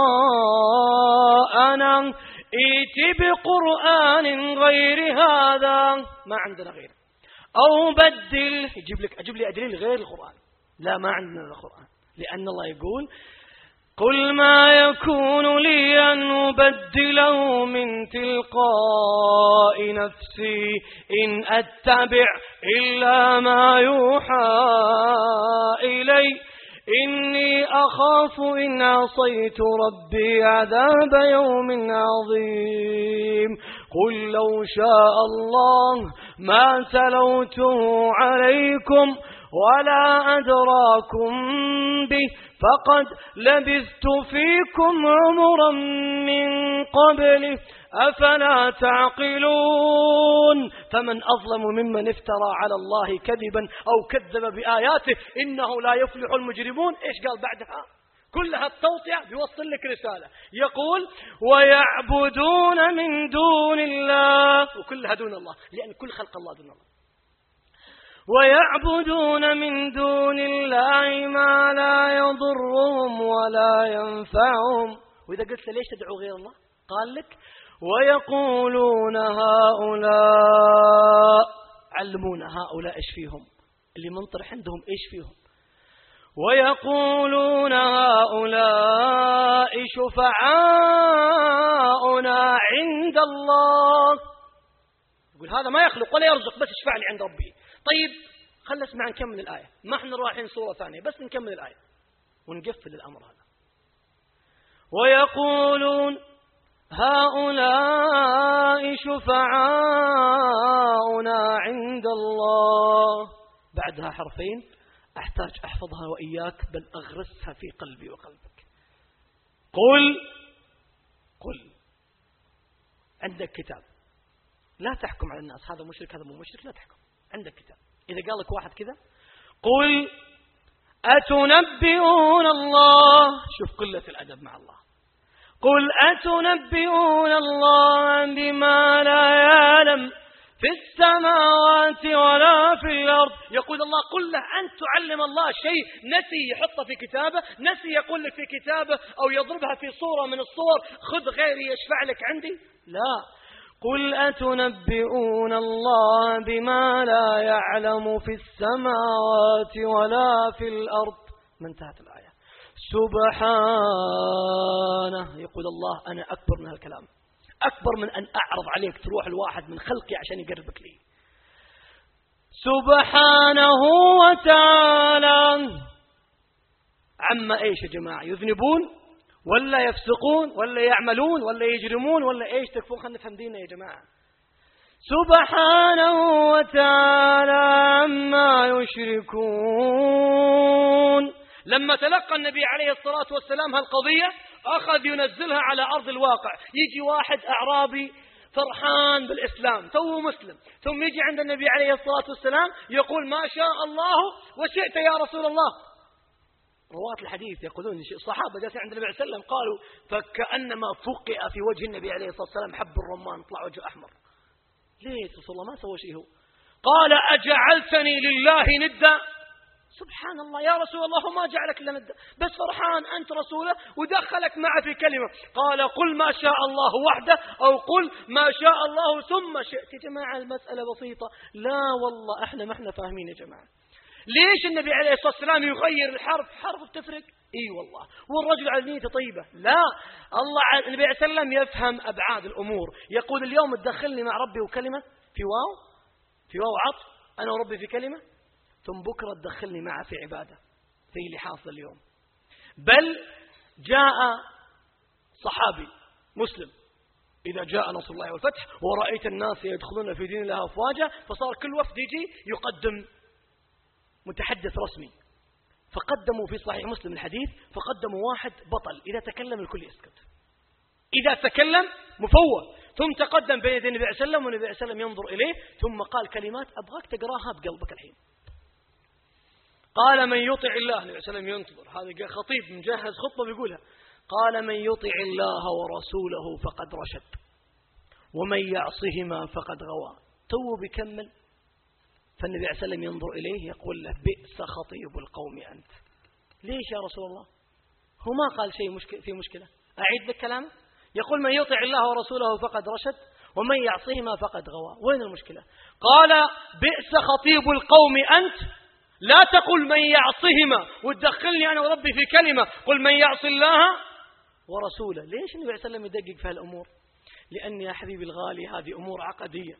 لقاءنا ائت بقرآن غير هذا، ما عندنا غيره، أو بدل، يجيب لك أجيب لي أدليل غير القرآن. لا ما عندنا القرآن، لأن الله يقول قل ما يكون لي أن أبدله من تلقاء نفسي إن أتبع إلا ما يوحى إلي إني أخاف إن عصيت ربي عذاب يوم عظيم. قل لو شاء الله ما تلوته عليكم ولا أدراكم به فقد لبثت فيكم عمرا من قبله أفلا تعقلون. فمن أظلم ممن افترى على الله كذبا أو كذب بآياته إنه لا يفلح المجرمون. إيش قال بعدها؟ كلها التوطئة بيوصل لك رسالة، يقول ويعبدون من دون الله، وكلها دون الله لأن كل خلق الله دون الله. ويعبدون من دون الله ما لا يضرهم ولا ينفعهم. وإذا قلت ليش تدعو غير الله؟ قال لك ويقولون هؤلاء، علمونا هؤلاء إيش فيهم، اللي منطرح عندهم إيش فيهم. ويقولون هؤلاء شفعاؤنا عند الله. يقول هذا ما يخلق ولا يرزق بس يشفع لي عند ربي. طيب خلنا نسمع نكمل الآية، ما احنا رايحين صورة ثانية، بس نكمل الآية ونقفل الأمر هذا. ويقولون هؤلاء شفعاؤنا عند الله. بعدها حرفين أحتاج أحفظها وإياك، بل أغرسها في قلبي وقلبك. قل قل عندك كتاب، لا تحكم على الناس، هذا مشرك هذا مو مشرك، لا تحكم. عندك كتاب، إذا قال لك واحد كذا قل أتنبئون الله، شوف قلة الأدب مع الله. قل أتنبئون الله بما لا يعلم في السماوات ولا في الأرض. يقول الله قل له أن تعلم الله شيء نسي يحطه في كتابه، نسي يقول لك في كتابه أو يضربها في صورة من الصور خذ غيري يشفع لك عندي. لا، قل أتنبئون الله بما لا يعلم في السماوات ولا في الأرض. ما انتهت الآية. سبحانه، يقول الله أنا أكبر من هالكلام، أكبر من أن أعرض عليك تروح الواحد من خلقي عشان يقربك لي. سبحانه وتعالى عما إيش يا جماعة؟ يذنبون ولا يفسقون ولا يعملون ولا يجرمون ولا إيش تكفون؟ خلنا نفهم ديننا يا جماعة. سبحانه وتعالى عما يشركون. لما تلقى النبي عليه الصلاة والسلام هالقضية أخذ ينزلها على أرض الواقع. يجي واحد أعرابي فرحان بالإسلام تو مسلم، ثم يجي عند النبي عليه الصلاة والسلام يقول ما شاء الله وشئت يا رسول الله. رواة الحديث يقولون الصحابة جالسين عند النبي عليه الصلاة والسلام قالوا فكأنما فقئ في وجه النبي عليه الصلاة والسلام حب الرمان، طلع وجه أحمر. ليه رسول الله ما سوى شيء؟ هو قال أجعلتني لله ندا؟ سبحان الله يا رسول الله ما جعلك إلا ندا، بس فرحان أنت رسوله ودخلك معه في كلمة. قال قل ما شاء الله وحده أو قل ما شاء الله ثم شئت. يا جماعة المسألة بسيطة. لا والله احنا ما احنا فاهمين يا جماعة. ليش النبي عليه الصلاة والسلام يغير الحرف؟ حرف بتفرق؟ اي والله. والرجل على نيته طيبة؟ لا، الله النبي عليه الصلاة والسلام يفهم أبعاد الأمور. يقول اليوم تدخلني مع ربي وكلمة في واو في واو عطف أنا وربي في كلمة، ثم بكرة تدخلني معه في عبادة زي اللي حاصل اليوم. بل جاء صحابي مسلم إذا جاء نصر الله والفتح ورأيت الناس يدخلون في دين الله أفواجا، فصار كل وفد يجي يقدم متحدث رسمي. فقدموا في صحيح مسلم الحديث، فقدموا واحد بطل إذا تكلم الكل يسكت، إذا تكلم مفوه. ثم تقدم بين يدي النبي عليه الصلاة والسلام والنبي عليه الصلاة والسلام ينظر إليه، ثم قال كلمات أبغاك تقراها بقلبك الحين. قال من يطع الله، النبي عليه الصلاة والسلام ينتظر، هذا خطيب مجهز خطبة بيقولها. قال من يطع الله ورسوله فقد رشد ومن يعصهما فقد غوى. تو بيكمل، فالنبي عليه الصلاة والسلام ينظر إليه يقول له بئس خطيب القوم أنت. ليش يا رسول الله؟ هو ما قال شيء مشكلة في مشكلة. أعيد لك كلامه. يقول من يطع الله ورسوله فقد رشد ومن يعصهما فقد غوى. وين المشكلة؟ قال بئس خطيب القوم أنت، لا تقل من يعصهما وتدخلني أنا وربي في كلمة، قل من يعص الله ورسوله. ليش النبي عليه الصلاة والسلام يدقق في هالأمور؟ لأن يا حبيبي الغالي هذه أمور عقدية.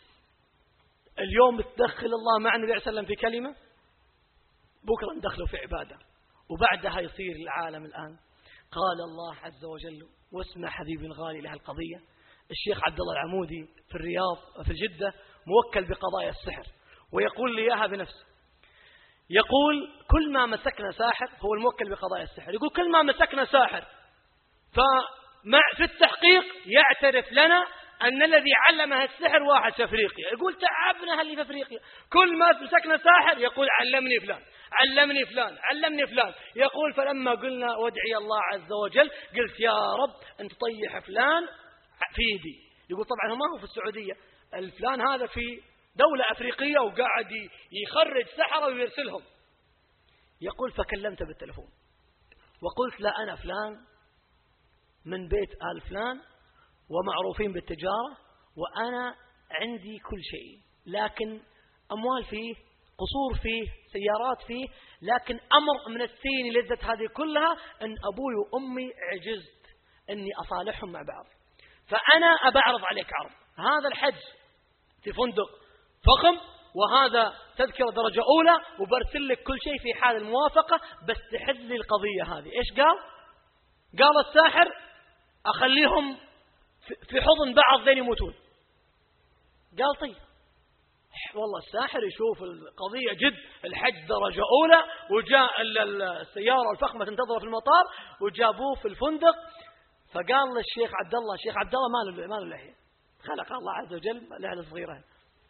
اليوم تدخل الله مع النبي عليه الصلاة والسلام في كلمة، بكرة ندخله في عبادة، وبعدها يصير العالم الآن. قال الله عز وجل، واسمع حبيبي الغالي لها القضية. الشيخ عبد الله العمودي في الرياض في جدة موكل بقضايا السحر، ويقول لي إياها بنفسه. يقول كل ما مسكنا ساحر، هو الموكل بقضايا السحر، يقول كل ما مسكنا ساحر فمع في التحقيق يعترف لنا أن الذي علمها السحر واحد في أفريقيا. يقول تعبنا اللي في أفريقيا، كل ما مسكنا ساحر يقول علمني فلان علمني فلان علمني فلان. يقول فلما قلنا وادعي الله عز وجل قلت يا رب أنت طيح فلان في يدي. يقول طبعا ما هو في السعودية، الفلان هذا في دولة أفريقية وقاعد يخرج سحرة ويرسلهم. يقول فكلمت بالتلفون وقلت لا أنا فلان من بيت آل فلان ومعروفين بالتجارة وأنا عندي كل شيء، لكن أموال فيه، قصور فيه، سيارات فيه، لكن أمر من السين لذة هذه كلها أن أبوي وأمي عجزت أني أصالحهم مع بعض، فأنا أبعرض عليك عرض. هذا الحج في فندق فخم، وهذا تذكرة درجة أولى، وبرسل لك كل شيء في حال الموافقة، بس تحل لي القضية هذه. إيش قال؟ قال الساحر أخليهم في حضن بعض ذين يموتون. قال طيب والله الساحر يشوف القضية جد، الحج درجة أولى، وجاء السيارة الفخمة تنتظر في المطار وجابوه في الفندق. فقال للشيخ عبد الله، الشيخ عبد الله ما له ما له لحية، خلق الله عز وجل لحية صغيرة.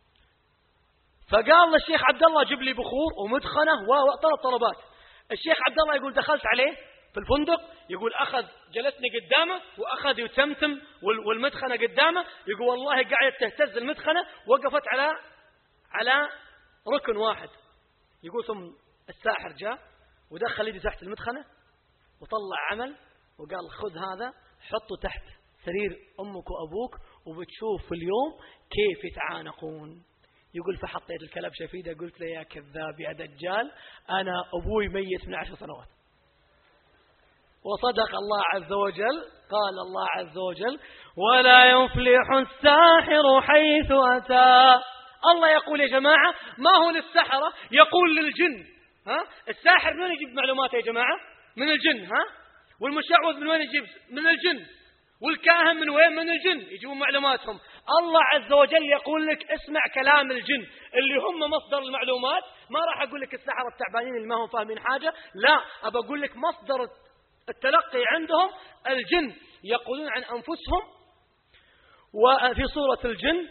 فقال للشيخ عبد الله جيب لي بخور ومدخنة وثلاث طلبات. الشيخ عبد الله يقول دخلت عليه في الفندق، يقول أخذ جلسني قدامه وأخذ يتمتم والمدخنة قدامه، يقول والله قاعدة تهتز المدخنة، وقفت على على ركن واحد. يقول ثم الساحر جاء ودخل يدي تحت المدخنة وطلع عمل وقال خذ هذا حطه تحت سرير أمك وأبوك وبتشوف في اليوم كيف يتعانقون. يقول فحطيت الكلبشة في يده، قلت له يا كذاب يا دجال، أنا أبوي ميت من عشر سنوات. وصدق الله عز وجل. قال الله عز وجل ولا يفلح الساحر حيث أتى. الله يقول يا جماعة ما هو للسحرة، يقول للجن. ها الساحر من يجيب معلومات يا جماعة؟ من الجن، ها؟ والمشعوذ من وين يجيب؟ من الجن. والكاهن من وين؟ من الجن، يجيبون معلوماتهم. الله عز وجل يقول لك اسمع كلام الجن اللي هم مصدر المعلومات. ما راح أقول لك السحرة التعبانين اللي ما هم فاهمين حاجة، لا، أبى أقول لك مصدر التلقي عندهم الجن. يقولون عن أنفسهم وفي سورة الجن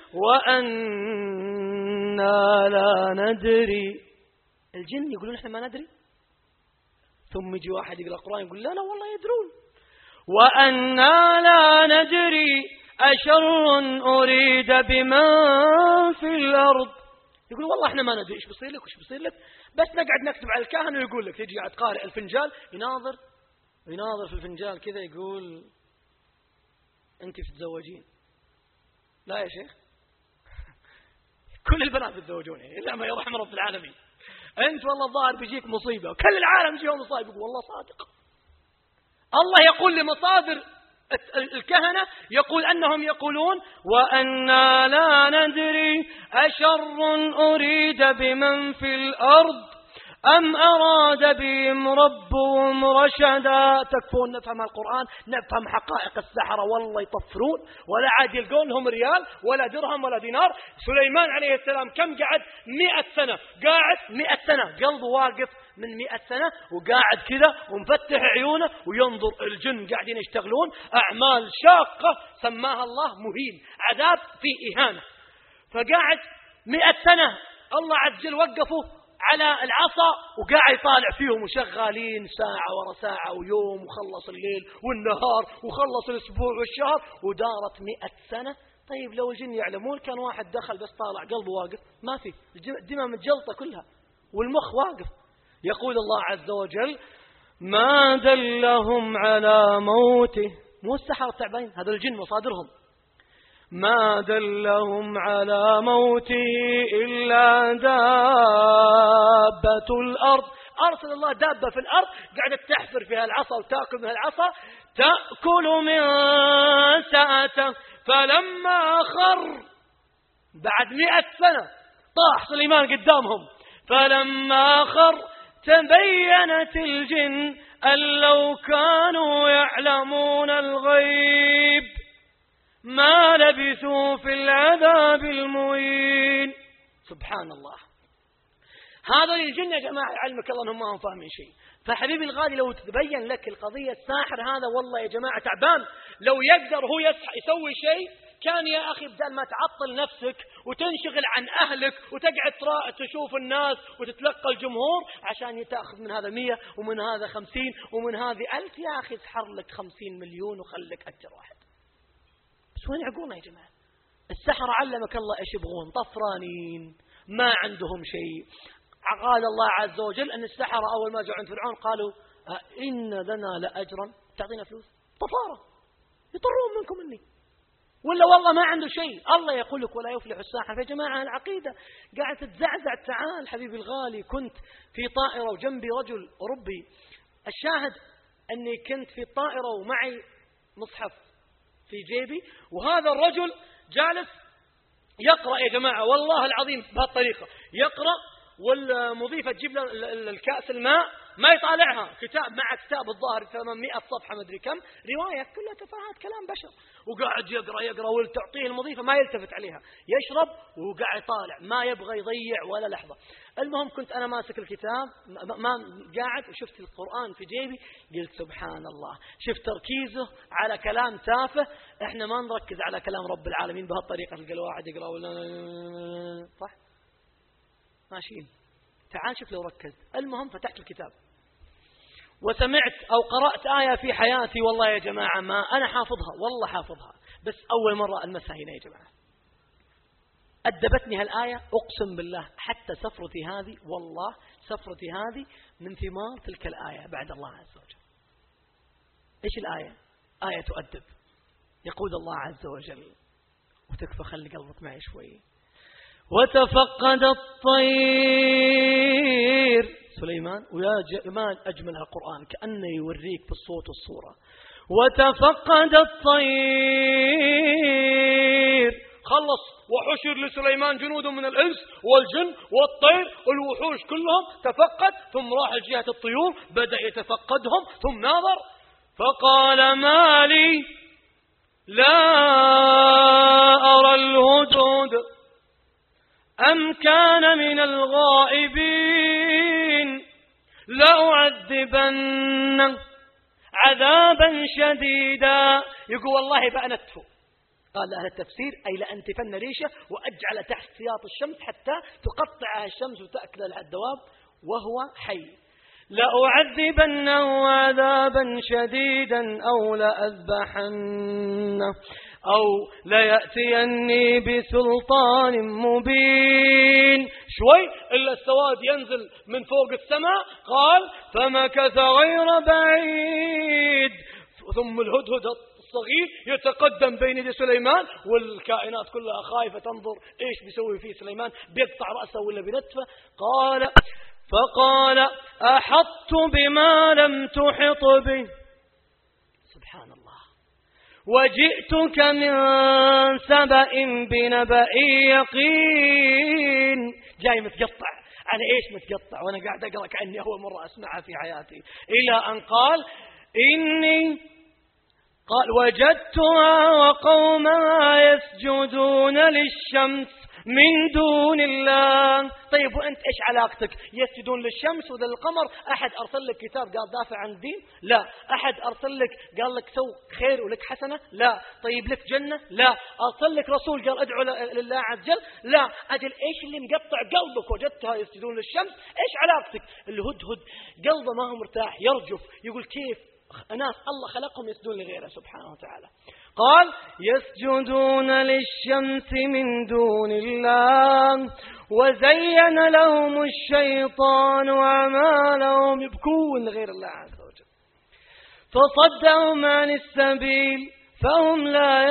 وأنا لا ندري. الجن يقولون إحنا ما ندري، ثم يجي واحد يقرأ القرآن يقول لا لا والله يدرون. وأنا لا ندري أشر أريد بمن في الأرض. يقول والله إحنا ما ندري إيش بصير لك وإيش بصير لك، بس نقعد نكتب على الكاهن ويقول لك. يجي قاعد قارئ الفنجال يناظر يناظر في الفنجال كذا يقول أنت تتزوجين. لا يا شيخ كل البنات يتزوجون إلا ما يرحم رب العالمين. أنت والله الظاهر بيجيك مصيبة وكل العالم يجيهم مصائب. يقول والله صادق. الله يقول لمصادر الكهنة يقول أنهم يقولون وأنا لا ندري أشر أريد بمن في الأرض أم أراد بهم ربهم رشدا. تكفون نفهم القرآن، نفهم حقائق السحرة والله يطفرون ولا عاد يلقون لهم ريال ولا درهم ولا دينار. سليمان عليه السلام كم قعد؟ مئة سنة قاعد، مئة سنة قلبه واقف من مئة سنة وقاعد كذا ومفتح عيونه وينظر. الجن قاعدين يشتغلون أعمال شاقة سماها الله مهين، عذاب في إهانة. فقاعد مئة سنة الله عز وجل وقفوا على العصا وقاعد يطالع فيهم وشغالين ساعة ورا ساعة ويوم وخلص الليل والنهار وخلص الأسبوع والشهر ودارت مئة سنة. طيب لو الجن يعلمون كان واحد دخل بس طالع قلبه واقف ما في، الدماء متجلطة كلها والمخ واقف. يقول الله عز وجل ما دلهم على موته. مو السحرة التعبانين، هذا الجن مصادرهم. ما دلهم على موته إلا دابة الأرض. أرسل الله دابة في الأرض قاعدة تحفر فيها العصا وتأكل من العصا، تأكل من سأته. فلما خر بعد مئة سنة طاح سليمان قدامهم. فلما خر تبينت الجن أن لو كانوا يعلمون الغيب ما لبثوا في العذاب المهين. سبحان الله. هذا الجن يا جماعة علمك الله أنهم ما هم فاهمين شيء. فحبيبي الغالي لو تبين لك القضية الساحر هذا والله يا جماعة تعبان. لو يقدر هو يسوي شيء كان يا أخي بدل ما تعطل نفسك وتنشغل عن أهلك وتقعد تشوف الناس وتتلقى الجمهور عشان تأخذ من هذا مية ومن هذا خمسين ومن هذه ألف، يا أخي تحر لك خمسين مليون وخلك أجر واحد. بس وين عقولنا يا جماعة؟ السحرة علمك الله إيش يبغون، طفرانين ما عندهم شيء. قال الله عز وجل أن السحرة أول ما جاءوا عند فرعون قالوا إن لنا لأجرا تعطينا فلوس. طفارة يطرون منكم مني ولا والله ما عنده شيء. الله يقول لك ولا يفلح الساحر. يا جماعة العقيدة قاعد تتزعزع. تعال حبيبي الغالي، كنت في طائرة وجنبي رجل أوروبي. الشاهد أني كنت في الطائرة ومعي مصحف في جيبي وهذا الرجل جالس يقرأ يا جماعة والله العظيم بهالطريقة يقرأ، والمضيفة تجيب له الكأس الماء ما يطالعها، كتاب مع كتاب الظاهر ثمانمئة صفحة مدري كم، رواية كلها تفاهات كلام بشر، وقاعد يقرأ يقرأ وتعطيه المضيفة ما يلتفت عليها، يشرب وقاعد يطالع ما يبغى يضيع ولا لحظة. المهم كنت أنا ماسك الكتاب ما قاعد وشفت القرآن في جيبي، قلت سبحان الله، شفت تركيزه على كلام تافه. احنا ما نركز على كلام رب العالمين بهالطريقة، تلقى الواحد يقرأ ولا صح ماشيين. تعال شوف لو ركزت. المهم فتحت الكتاب وسمعت أو قرأت آية في حياتي والله يا جماعة ما أنا حافظها، والله حافظها، بس أول مرة ألمسها هنا يا جماعة. أدبتني هالآية أقسم بالله، حتى سفرتي هذه والله سفرتي هذه من ثمار تلك الآية بعد الله عز وجل. إيش الآية؟ آية تؤدب. يقول الله عز وجل وتكفى خلي قلبك معي شوي. وتفقد الطير سليمان، ويا جمال أجمل القرآن كأنه يوريك بالصوت والصورة. وتفقد الطير خلص وحشر لسليمان جنود من الإنس والجن والطير، الوحوش كلهم تفقد، ثم راح لجهة الطيور بدأ يتفقدهم، ثم ناظر فقال ما لي لا أرى الهدهد أم كان من الغائبين لأعذبن عذابا شديدا. يقول والله بأنته. قال أهل التفسير أي لأنتفن ريشه وأجعل تحت سياط الشمس حتى تقطعها الشمس وتأكل الدواب وهو حي. لأعذبنه عذابا شديدا أو لأذبحنه أو ليأتيني بسلطان مبين. شوي إلا السواد ينزل من فوق السماء. قال فمكث غير بعيد ثم الهدهد الصغير يتقدم بين يدي سليمان، والكائنات كلها خايفة تنظر إيش بيسوي فيه سليمان، بيقطع رأسه ولا بنتفه. قال فقال أحطت بما لم تحط به. سبحان الله. وجئتك من سبأ بنبأ يقين. جاي متقطع. أنا إيش متقطع وأنا قاعد أقرأ كأني أول مرة أسمعها في حياتي، إلى أن قال إني قال وجدتها وقومها يسجدون للشمس من دون الله. طيب وأنت إيش علاقتك؟ يسجدون للشمس وذا القمر. أحد أرسل لك كتاب قال دافع عن الدين؟ لا. أحد أرسل لك قال لك سو خير ولك حسنة؟ لا. طيب لك جنة؟ لا. أرسل لك رسول قال ادعو لله عز وجل؟ لا. أجل إيش اللي مقطع قلبك؟ وجدتها يسجدون للشمس. إيش علاقتك؟ الهدهد قلبه ما هو مرتاح، يرجف، يقول كيف ناس الله خلقهم يسجدون لغيره سبحانه وتعالى. قال يسجدون للشمس من دون الله وزين لهم الشيطان أعمالهم. يبكون لغير الله عز وجل فصدهم عن السبيل فهم لا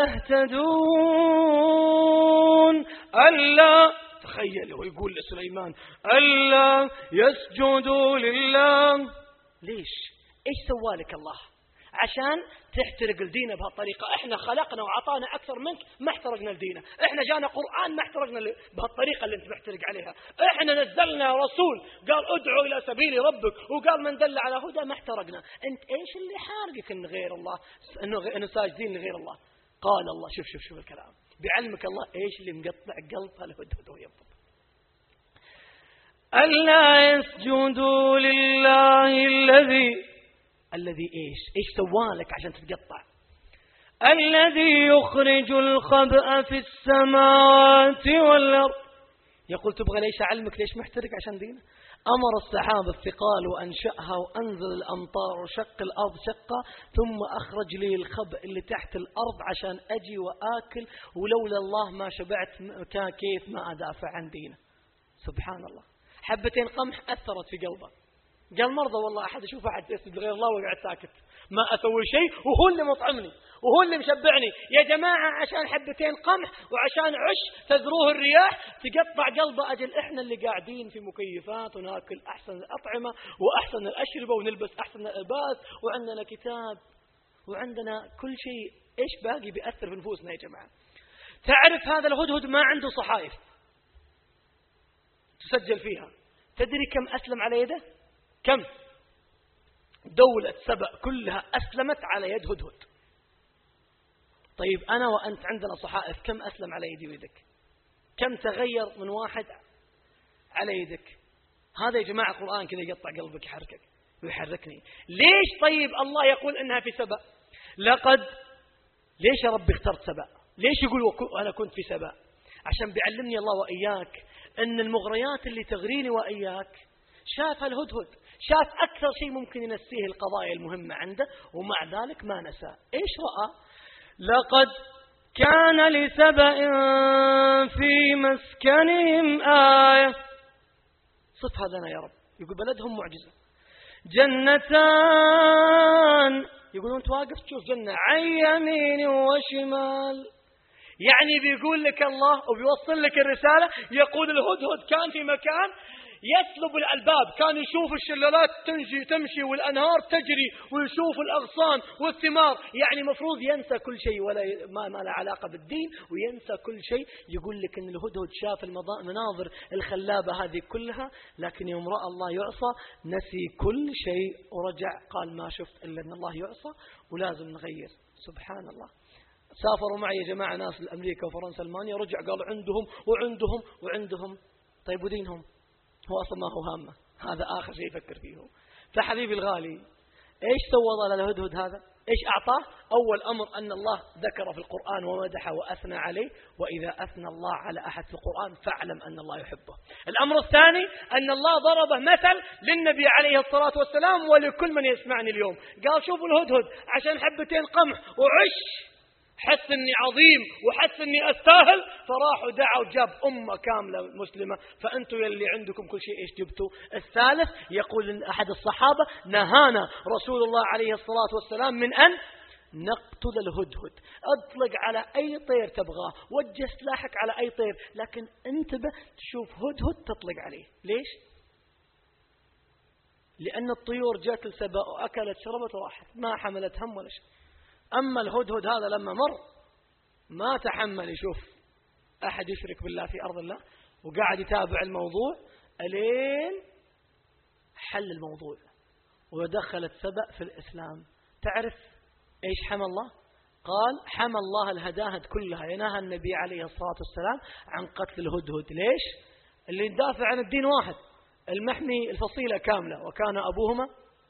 يهتدون. ألا تخيلوا يقول لسليمان ألا يسجدوا لله. ليش؟ إيش سوالك الله عشان تحترق الدين بهالطريقة؟ إحنا خلقنا وعطانا أكثر منك ما احترقنا الدين. إحنا جانا قرآن ما احترقنا بهالطريقة اللي أنت محترق عليها. إحنا نزلنا رسول قال ادعوا إلى سبيل ربك وقال من دل على هدى ما احترقنا. أنت إيش اللي حارقك إن غير الله إنه إنه ساجدين لغير الله؟ قال الله شوف شوف شوف الكلام بعلمك الله إيش اللي مقطع قلب هالهدهد ويبض. ألا يسجدوا لله الذي الذي إيش إيش سوالك عشان تتقطع؟ الذي يخرج الخبأ في السماوات والأرض. يقول تبغى ليش أعلمك ليش محترق عشان دينه؟ أمر السحاب الثقال وأنشأها وأنزل الأمطار وشق الأرض شقة ثم أخرج لي الخبأ اللي تحت الأرض عشان أجي وآكل، ولولا الله ما شبعت كان كيف ما أدافع عن دينه. سبحان الله. حبتين قمح أثرت في قلبه. قال مرضى والله أحد يشوف أحد يسجد غير الله وقعد ساكت ما أسوي شيء وهو اللي مطعمني وهو اللي مشبعني. يا جماعة عشان حبتين قمح وعشان عش تذروه الرياح تقطع قلبه. أجل إحنا اللي قاعدين في مكيفات وناكل أحسن الأطعمة وأحسن الأشربة ونلبس أحسن الألباس وعندنا كتاب وعندنا كل شيء. إيش باقي بيأثر في نفوسنا يا جماعة؟ تعرف هذا الهدهد ما عنده صحائف تسجل فيها. تدري كم أسلم على يده؟ كم؟ دولة سبأ كلها أسلمت على يد هدهد. طيب أنا وأنت عندنا صحائف كم أسلم على يدي ويدك؟ كم تغير من واحد على يدك؟ هذا يا جماعة القرآن كذا يقطع قلبك يحركك ويحركني. ليش طيب الله يقول إنها في سبأ؟ لقد ليش يا رب اخترت سبأ؟ ليش يقول أنا كنت في سبأ؟ عشان بيعلمني الله وإياك أن المغريات اللي تغريني وإياك شافها الهدهد، شاف أكثر شيء ممكن ينسيه القضايا المهمة عنده ومع ذلك ما نسى. إيش رأى؟ لقد كان لسبأ في مسكنهم آية. صف هذا يا رب. يقول بلدهم معجزة. جنتان. يقولون أنت واقف تشوف جنة عن يمين وشمال. يعني بيقول لك الله وبيوصل لك الرسالة. يقول الهدهد كان في مكان يسلب الألباب، كان يشوف الشلالات تنجي تمشي والأنهار تجري ويشوف الأغصان والثمار، يعني مفروض ينسى كل شيء ولا ما, ما له علاقة بالدين وينسى كل شيء. يقول لك أن الهدهد شاف المناظر الخلابة هذه كلها، لكن يوم رأى الله يعصى نسي كل شيء ورجع قال ما شفت إلا أن الله يعصى ولازم نغير. سبحان الله. سافروا معي يا جماعة ناس لأمريكا وفرنسا ألمانيا، رجع قالوا عندهم وعندهم وعندهم. طيب ودينهم هو أصلا ما هو هامة، هذا آخر شيء يفكر فيه. فحبيبي الغالي إيش سوى له الهدهد هذا؟ إيش أعطاه؟ أول أمر أن الله ذكر في القرآن ومدحه وأثنى عليه، وإذا أثنى الله على أحد في القرآن فاعلم أن الله يحبه. الأمر الثاني أن الله ضرب مثل للنبي عليه الصلاة والسلام ولكل من يسمعني اليوم، قال شوفوا الهدهد عشان حبتين قمح وعش حس أني عظيم وحس أني أستاهل، فراحوا دعوا جاب أمة كاملة مسلمة، فأنتوا يلي عندكم كل شيء إيش جبتوا؟ الثالث يقول أحد الصحابة نهانا رسول الله عليه الصلاة والسلام من أن نقتل الهدهد. أطلق على أي طير تبغاه، وجه سلاحك على أي طير، لكن انتبه تشوف هدهد تطلق عليه. ليش؟ لأن الطيور جات السبأ وأكلت شربت وراحت، ما حملت هم ولا شيء. أما الهدهد هذا لما مر ما تحمل يشوف أحد يشرك بالله في أرض الله، وقاعد يتابع الموضوع ألين حل الموضوع ودخل السبأ في الإسلام. تعرف إيش حمى الله؟ قال حمى الله الهداهد كلها، ينهى النبي عليه الصلاة والسلام عن قتل الهدهد. ليش؟ اللي يدافع عن الدين واحد، المحمي الفصيلة كاملة وكان أبوهما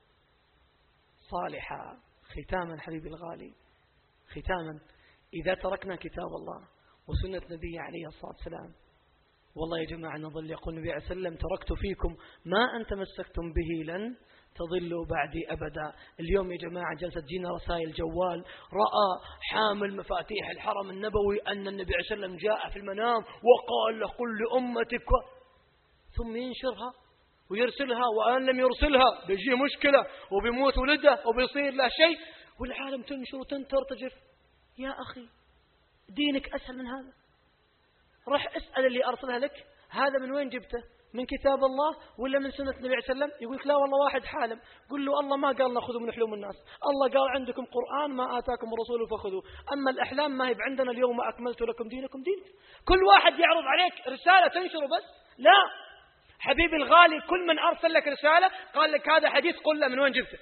صالحا. ختاما حبيبي الغالي، ختاما إذا تركنا كتاب الله وسنة نبي عليه الصلاة والسلام، والله يا جماعة نظل يقول النبي عليه السلام تركت فيكم ما أن تمسكتم به لن تضلوا بعدي أبدا. اليوم يا جماعة جلسة تجينا رسائل جوال، رأى حامل مفاتيح الحرم النبوي أن النبي عليه السلام جاء في المنام وقال له قل لأمتك، ثم ينشرها ويرسلها، وأن لم يرسلها بيجي مشكلة وبيموت ولده وبيصير له شيء، والعالم تنشر وتنترتجف. يا أخي دينك أسهل من هذا. رح اسأل اللي أرسلها لك هذا من وين جبته، من كتاب الله ولا من سنة النبي عليه السلام؟ يقول لك لا والله واحد حالم. قل له الله ما قال نأخذوا من حلم الناس، الله قال عندكم قرآن ما آتاكم الرسول فخذوه، أما الأحلام ما هي عندنا، اليوم أكملت لكم دينكم دين. كل واحد يعرض عليك رسالة تنشره بس. لا حبيبي الغالي، كل من أرسل لك رسالة قال لك هذا حديث قل له من وين جبته.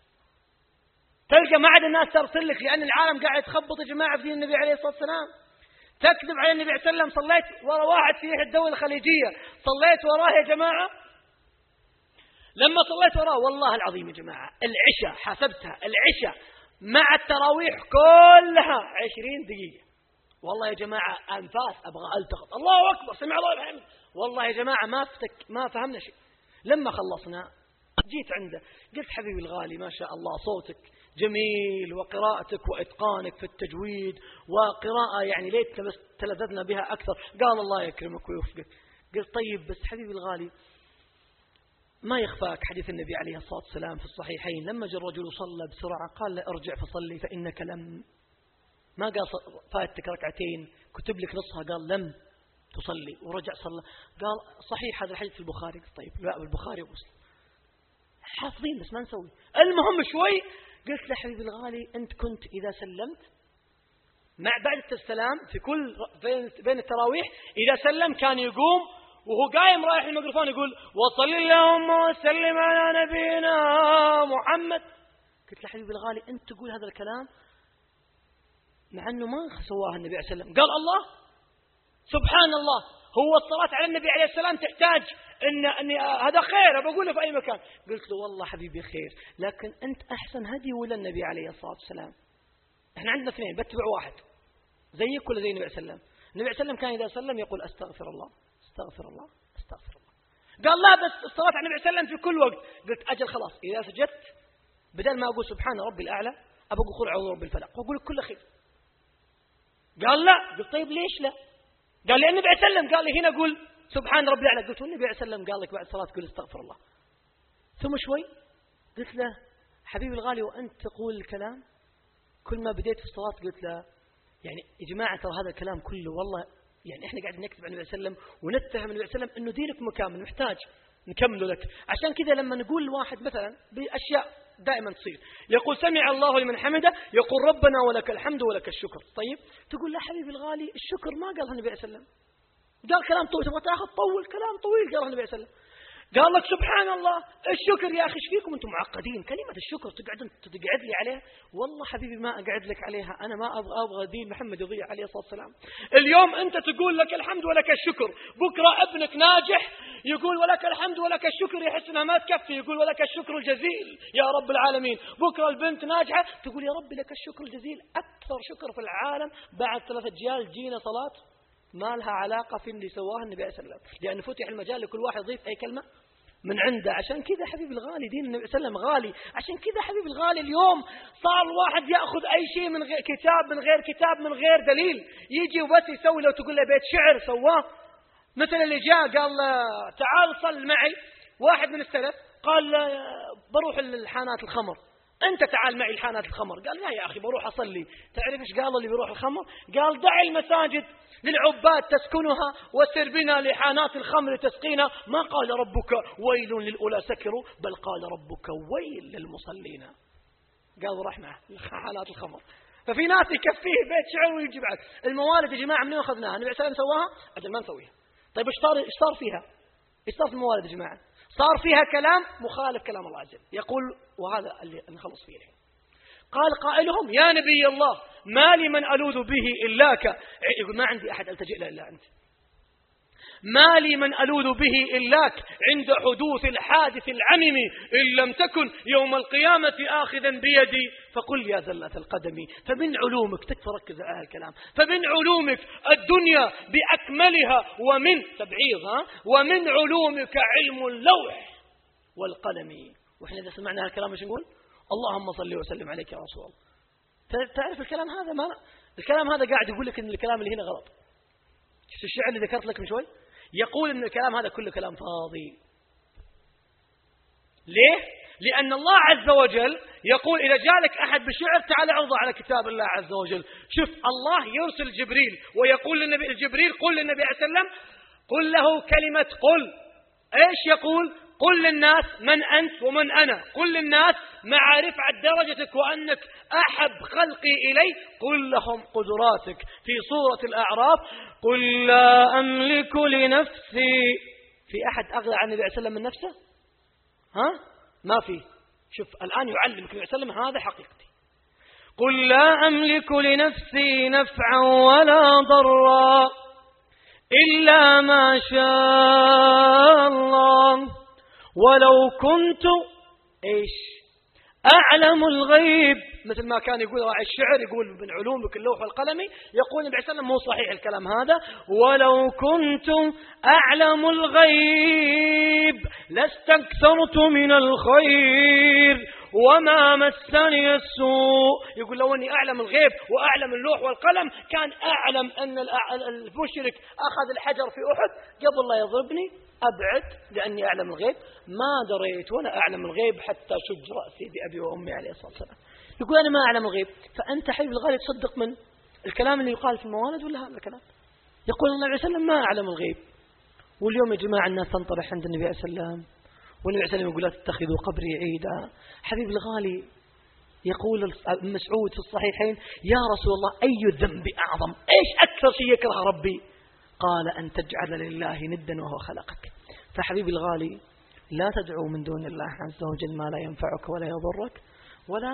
تلقى ما عاد الناس ترسل لك، لأن العالم قاعد يتخبط يا جماعة في دين النبي عليه الصلاة والسلام. تكذب على النبي عليه الصلاة والسلام، صليت ورا واحد في إحدى الدول الخليجية، صليت وراه يا جماعة، لما صليت وراه والله العظيم يا جماعة العشاء حسبتها العشاء مع التراويح كلها عشرين دقيقة. والله يا جماعة أنفاس أبغى ألتقط، الله أكبر سمع الله الحمد، والله يا جماعة ما فتك ما فهمنا شيء. لما خلصنا جيت عنده قلت حبيبي الغالي ما شاء الله صوتك جميل وقراءتك وإتقانك في التجويد وقراءة يعني ليت بس تلذذنا بها أكثر. قال الله يكرمك ويوفقك. قلت طيب بس حبيبي الغالي ما يخفاك حديث النبي عليه الصلاة والسلام في الصحيحين لما جاء الرجل صلى بسرعة قال له ارجع فصلي فإنك لم، ما قال فاتك ركعتين كتب لك نصها، قال لم تصلي ورجع صلى. قال صحيح هذا الحديث في البخاري. طيب لا بالبخاري ومسلم حافظين بس ما نسوي. المهم شوي قلت له حبيبي الغالي أنت كنت إذا سلمت مع بعد السلام في كل بين التراويح إذا سلم كان يقوم وهو قايم رايح الميكروفون يقول وصل اللهم وسلم على نبينا محمد. قلت له حبيبي الغالي أنت تقول هذا الكلام مع أنه ما سواه النبي عليه السلام. قال الله سبحان الله، هو الصلاة على النبي عليه السلام تحتاج إن, إن هذا خير بقوله في أي مكان. قلت له والله حبيبي خير، لكن أنت أحسن هدي ولا النبي عليه الصلاة والسلام؟ إحنا عندنا اثنين بتبع واحد زيك ولا زي النبي عليه السلام. النبي عليه السلام كان إذا سلم يقول أستغفر الله أستغفر الله أستغفر الله. قال لا بس الصلاة على النبي عليه السلام في كل وقت. قلت أجل خلاص إذا سجدت بدل ما أقول سبحان ربي الأعلى أبقى أقول أعوذ برب الفلق وأقول كل خير. قال لا. قلت طيب ليش لا؟ قال لي النبي عليه السلام قال لي هنا قول سبحان ربي الأعلى. قلت النبي عليه السلام قال لك بعد الصلاة تقول استغفر الله. ثم شوي قلت له حبيبي الغالي وأنت تقول الكلام كل ما بديت في الصلاة قلت له يعني يا جماعة ترى هذا الكلام كله والله يعني إحنا قاعدين نكتب عن النبي عليه السلام ونتهم النبي عليه السلام إنه دينك مكامل محتاج نكمل لك. عشان كذا لما نقول الواحد مثلا بأشياء دائما تصير، يقول سمع الله لمن حمده، يقول ربنا ولك الحمد ولك الشكر. طيب تقول لا حبيبي الغالي الشكر ما قالها النبي عليه السلام، قال كلام طويل، تبغى تاخذ طول كلام طويل قالها النبي عليه السلام، قال لك سبحان الله الشكر. يا أخي ايش فيكم أنتم معقدين؟ كلمة الشكر تقعد تقعد لي عليها؟ والله حبيبي ما أقعد لك عليها، أنا ما أبغى أبغى دين محمد يضيع عليه الصلاة والسلام. اليوم أنت تقول لك الحمد ولك الشكر، بكرة ابنك ناجح يقول ولك الحمد ولك الشكر، يحس انها ما تكفي يقول ولك الشكر الجزيل يا رب العالمين. بكرة البنت ناجحة تقول يا رب لك الشكر الجزيل. أكثر شكر في العالم بعد ثلاثة أجيال جينا صلاة ما لها علاقة في اللي سواه النبي عليه السلام، لأن فتح المجال لكل واحد يضيف أي كلمة من عنده. عشان كذا حبيبي الغالي دين النبي صلى الله عليه وسلم غالي. عشان كذا حبيبي الغالي اليوم صار الواحد يأخذ أي شيء من غير كتاب من غير كتاب من غير دليل، يجي وبس يسوي. لو تقول له بيت شعر سواه، مثل اللي جاء قال تعال صل معي، واحد من السلف قال بروح للحانات الخمر، أنت تعال معي لحانات الخمر. قال لا يا أخي بروح أصلي. تعرف إيش قال اللي بيروح الخمر؟ قال دع المساجد للعباد تسكنها وسر بنا لحانات الخمر تسقينا. ما قال ربك ويل للأولى سكروا، بل قال ربك ويل للمصلين. قال رحمة حالات الخمر. ففي ناس يكفيه بيت شعر ويجي بعد. الموالد يا جماعة منين أخذناها؟ النبي صلى الله عليه وسلم سواها؟ أجل ما نسويها. طيب إيش صار إيش صار فيها؟ إيش صار في الموالد يا جماعة؟ صار فيها كلام مخالف كلام الله عز وجل. يقول وهذا اللي نخلص فيه الحين. قال قائلهم يا نبي الله ما لي من ألوذ به إلاك. يقول ما عندي أحد ألتجئ له إلا أنت. ما لي من ألوذ به إلاك عند حدوث الحادث العمم، إن لم تكن يوم القيامة آخذا بيدي فقل يا زلة القدم. فمن علومك تكفى ركز على الكلام، فمن علومك الدنيا بأكملها، ومن تبعيض ها ومن علومك علم اللوح والقلم. وإحنا إذا سمعنا هالكلام ايش نقول؟ اللهم صل وسلم عليك يا رسول الله. تعرف الكلام هذا ما الكلام هذا قاعد يقول لك إن الكلام اللي هنا غلط. شفت الشعر اللي ذكرت لك من شوي؟ يقول إن الكلام هذا كله كلام فاضي. ليه؟ لأن الله عز وجل يقول إذا جالك أحد بشعر تعال عرضه على كتاب الله عز وجل. شوف الله يرسل جبريل ويقول للنبي جبريل قل للنبي عليه السلام قل له كلمة قل. إيش يقول؟ قل للناس من أنت ومن أنا، قل للناس مع رفعة درجتك وأنك أحب خلقي إلي، قل لهم قدراتك. في سورة الأعراف قل لا أملك لنفسي. في أحد أغلى عن النبي عليه السلام من نفسه؟ ها؟ ما في. شوف الآن يعلمك النبي عليه السلام هذا حقيقتي. قل لا أملك لنفسي نفعا ولا ضرا إلا ما شاء الله ولو كنت إيش أعلم الغيب. مثل ما كان يقول راعي الشعر يقول من علومك اللوح والقلم. يقول النبي عليه السلام مو صحيح الكلام هذا، ولو كنت أعلم الغيب لاستكثرت من الخير وما مسني السوء. يقول لو أني أعلم الغيب وأعلم اللوح والقلم كان أعلم أن المشرك أخذ الحجر في أحد قبل لا يضربني أبعد لأني أعلم الغيب. ما دريت ولا أعلم الغيب حتى شج رأسي بأبي وأمي عليه الصلاة والسلام. يقول أنا ما أعلم الغيب. فأنت حبيب الغالي تصدق من الكلام اللي يقال في الموالد ولا هذا الكلام؟ يقول الله عليه وسلم ما أعلم الغيب. واليوم يا جماعة الناس تنطرح عند النبي عليه السلام والنبي عليه السلام يقول لا تتخذوا قبري عيدا. حبيب الغالي يقول مسعود في الصحيحين يا رسول الله أي الذنب أعظم؟ إيش أكثر شيء يكره ربي؟ قال أن تجعل لله ندا وهو خلقك. فحبيب الغالي لا تدعو من دون الله عز وجل ما لا ينفعك ولا يضرك، ولا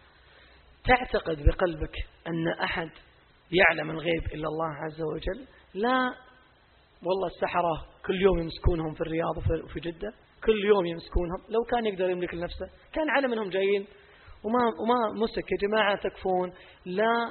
تعتقد بقلبك أن أحد يعلم الغيب إلا الله عز وجل. لا والله السحرة كل يوم يمسكونهم في الرياض وفي جدة، كل يوم يمسكونهم. لو كان يقدر يملك لنفسه كان علم أنهم جايين وما, وما مسك. يا جماعة تكفون. لا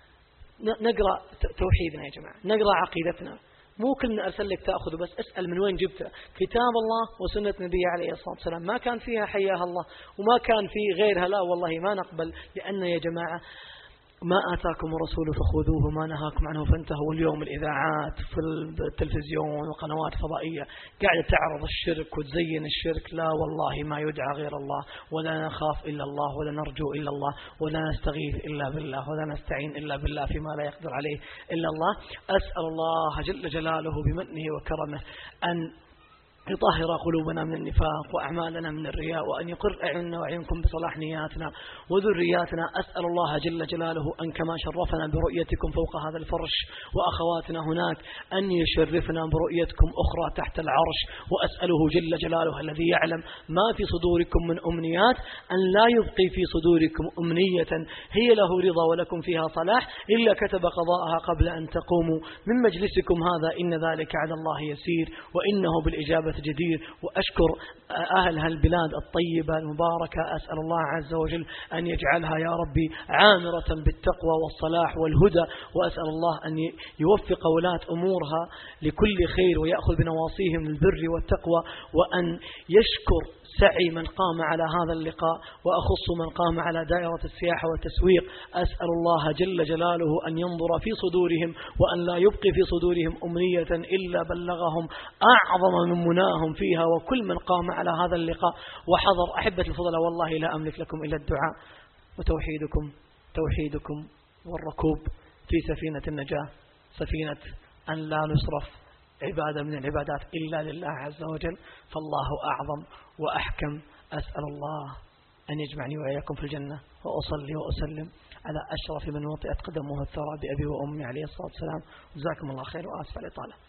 نقرأ توحيدنا يا جماعة، نقرأ عقيدتنا. مو كلنا أرسل لك تأخذ بس أسأل من وين جبته. كتاب الله وسنة نبي عليه الصلاة والسلام ما كان فيها حياها الله وما كان في غيرها. لا والله ما نقبل. لأن يا جماعة ما آتاكم الرسول فخذوه ما نهاكم عنه فانتهوا. اليوم الإذاعات في التلفزيون وقنوات فضائية قاعدة تعرض الشرك وتزين الشرك. لا والله ما يدعى غير الله، ولا نخاف إلا الله، ولا نرجو إلا الله، ولا نستغيث إلا بالله، ولا نستعين إلا بالله فيما لا يقدر عليه إلا الله. أسأل الله جل جلاله بمنه وكرمه أن يطهر قلوبنا من النفاق وأعمالنا من الرياء، وأن يقر أعيننا وأعينكم بصلاح نياتنا وذرياتنا. أسأل الله جل جلاله أن كما شرفنا برؤيتكم فوق هذا الفرش وأخواتنا هناك أن يشرفنا برؤيتكم أخرى تحت العرش. وأسأله جل جلاله الذي يعلم ما في صدوركم من أمنيات أن لا يبقي في صدوركم أمنية هي له رضا ولكم فيها صلاح إلا كتب قضاءها قبل أن تقوموا من مجلسكم هذا، إن ذلك على الله يسير وإنه بالإجابة جدير. وأشكر أهل هالبلاد الطيبة المباركة، أسأل الله عز وجل أن يجعلها يا ربي عامرة بالتقوى والصلاح والهدى، وأسأل الله أن يوفق ولاة أمورها لكل خير ويأخذ بنواصيهم للبر والتقوى، وأن يشكر سعي من قام على هذا اللقاء، وأخص من قام على دائرة السياحة والتسويق. أسأل الله جل جلاله أن ينظر في صدورهم وأن لا يبقي في صدورهم أمنية إلا بلغهم أعظم من مناهم فيها. وكل من قام على هذا اللقاء وحضر أحبة الفضلاء والله لا أملك لكم إلا الدعاء وتوحيدكم توحيدكم والركوب في سفينة النجاة، سفينة أن لا نصرف عبادة من العبادات إلا لله عز وجل، فالله أعظم وأحكم. أسأل الله أن يجمعني وإياكم في الجنة، وأصلي وأسلم على أشرف من وطئت قدمه الثرى بأبي وأمي عليه الصلاة والسلام. جزاكم الله خير وآسف على الإطالة.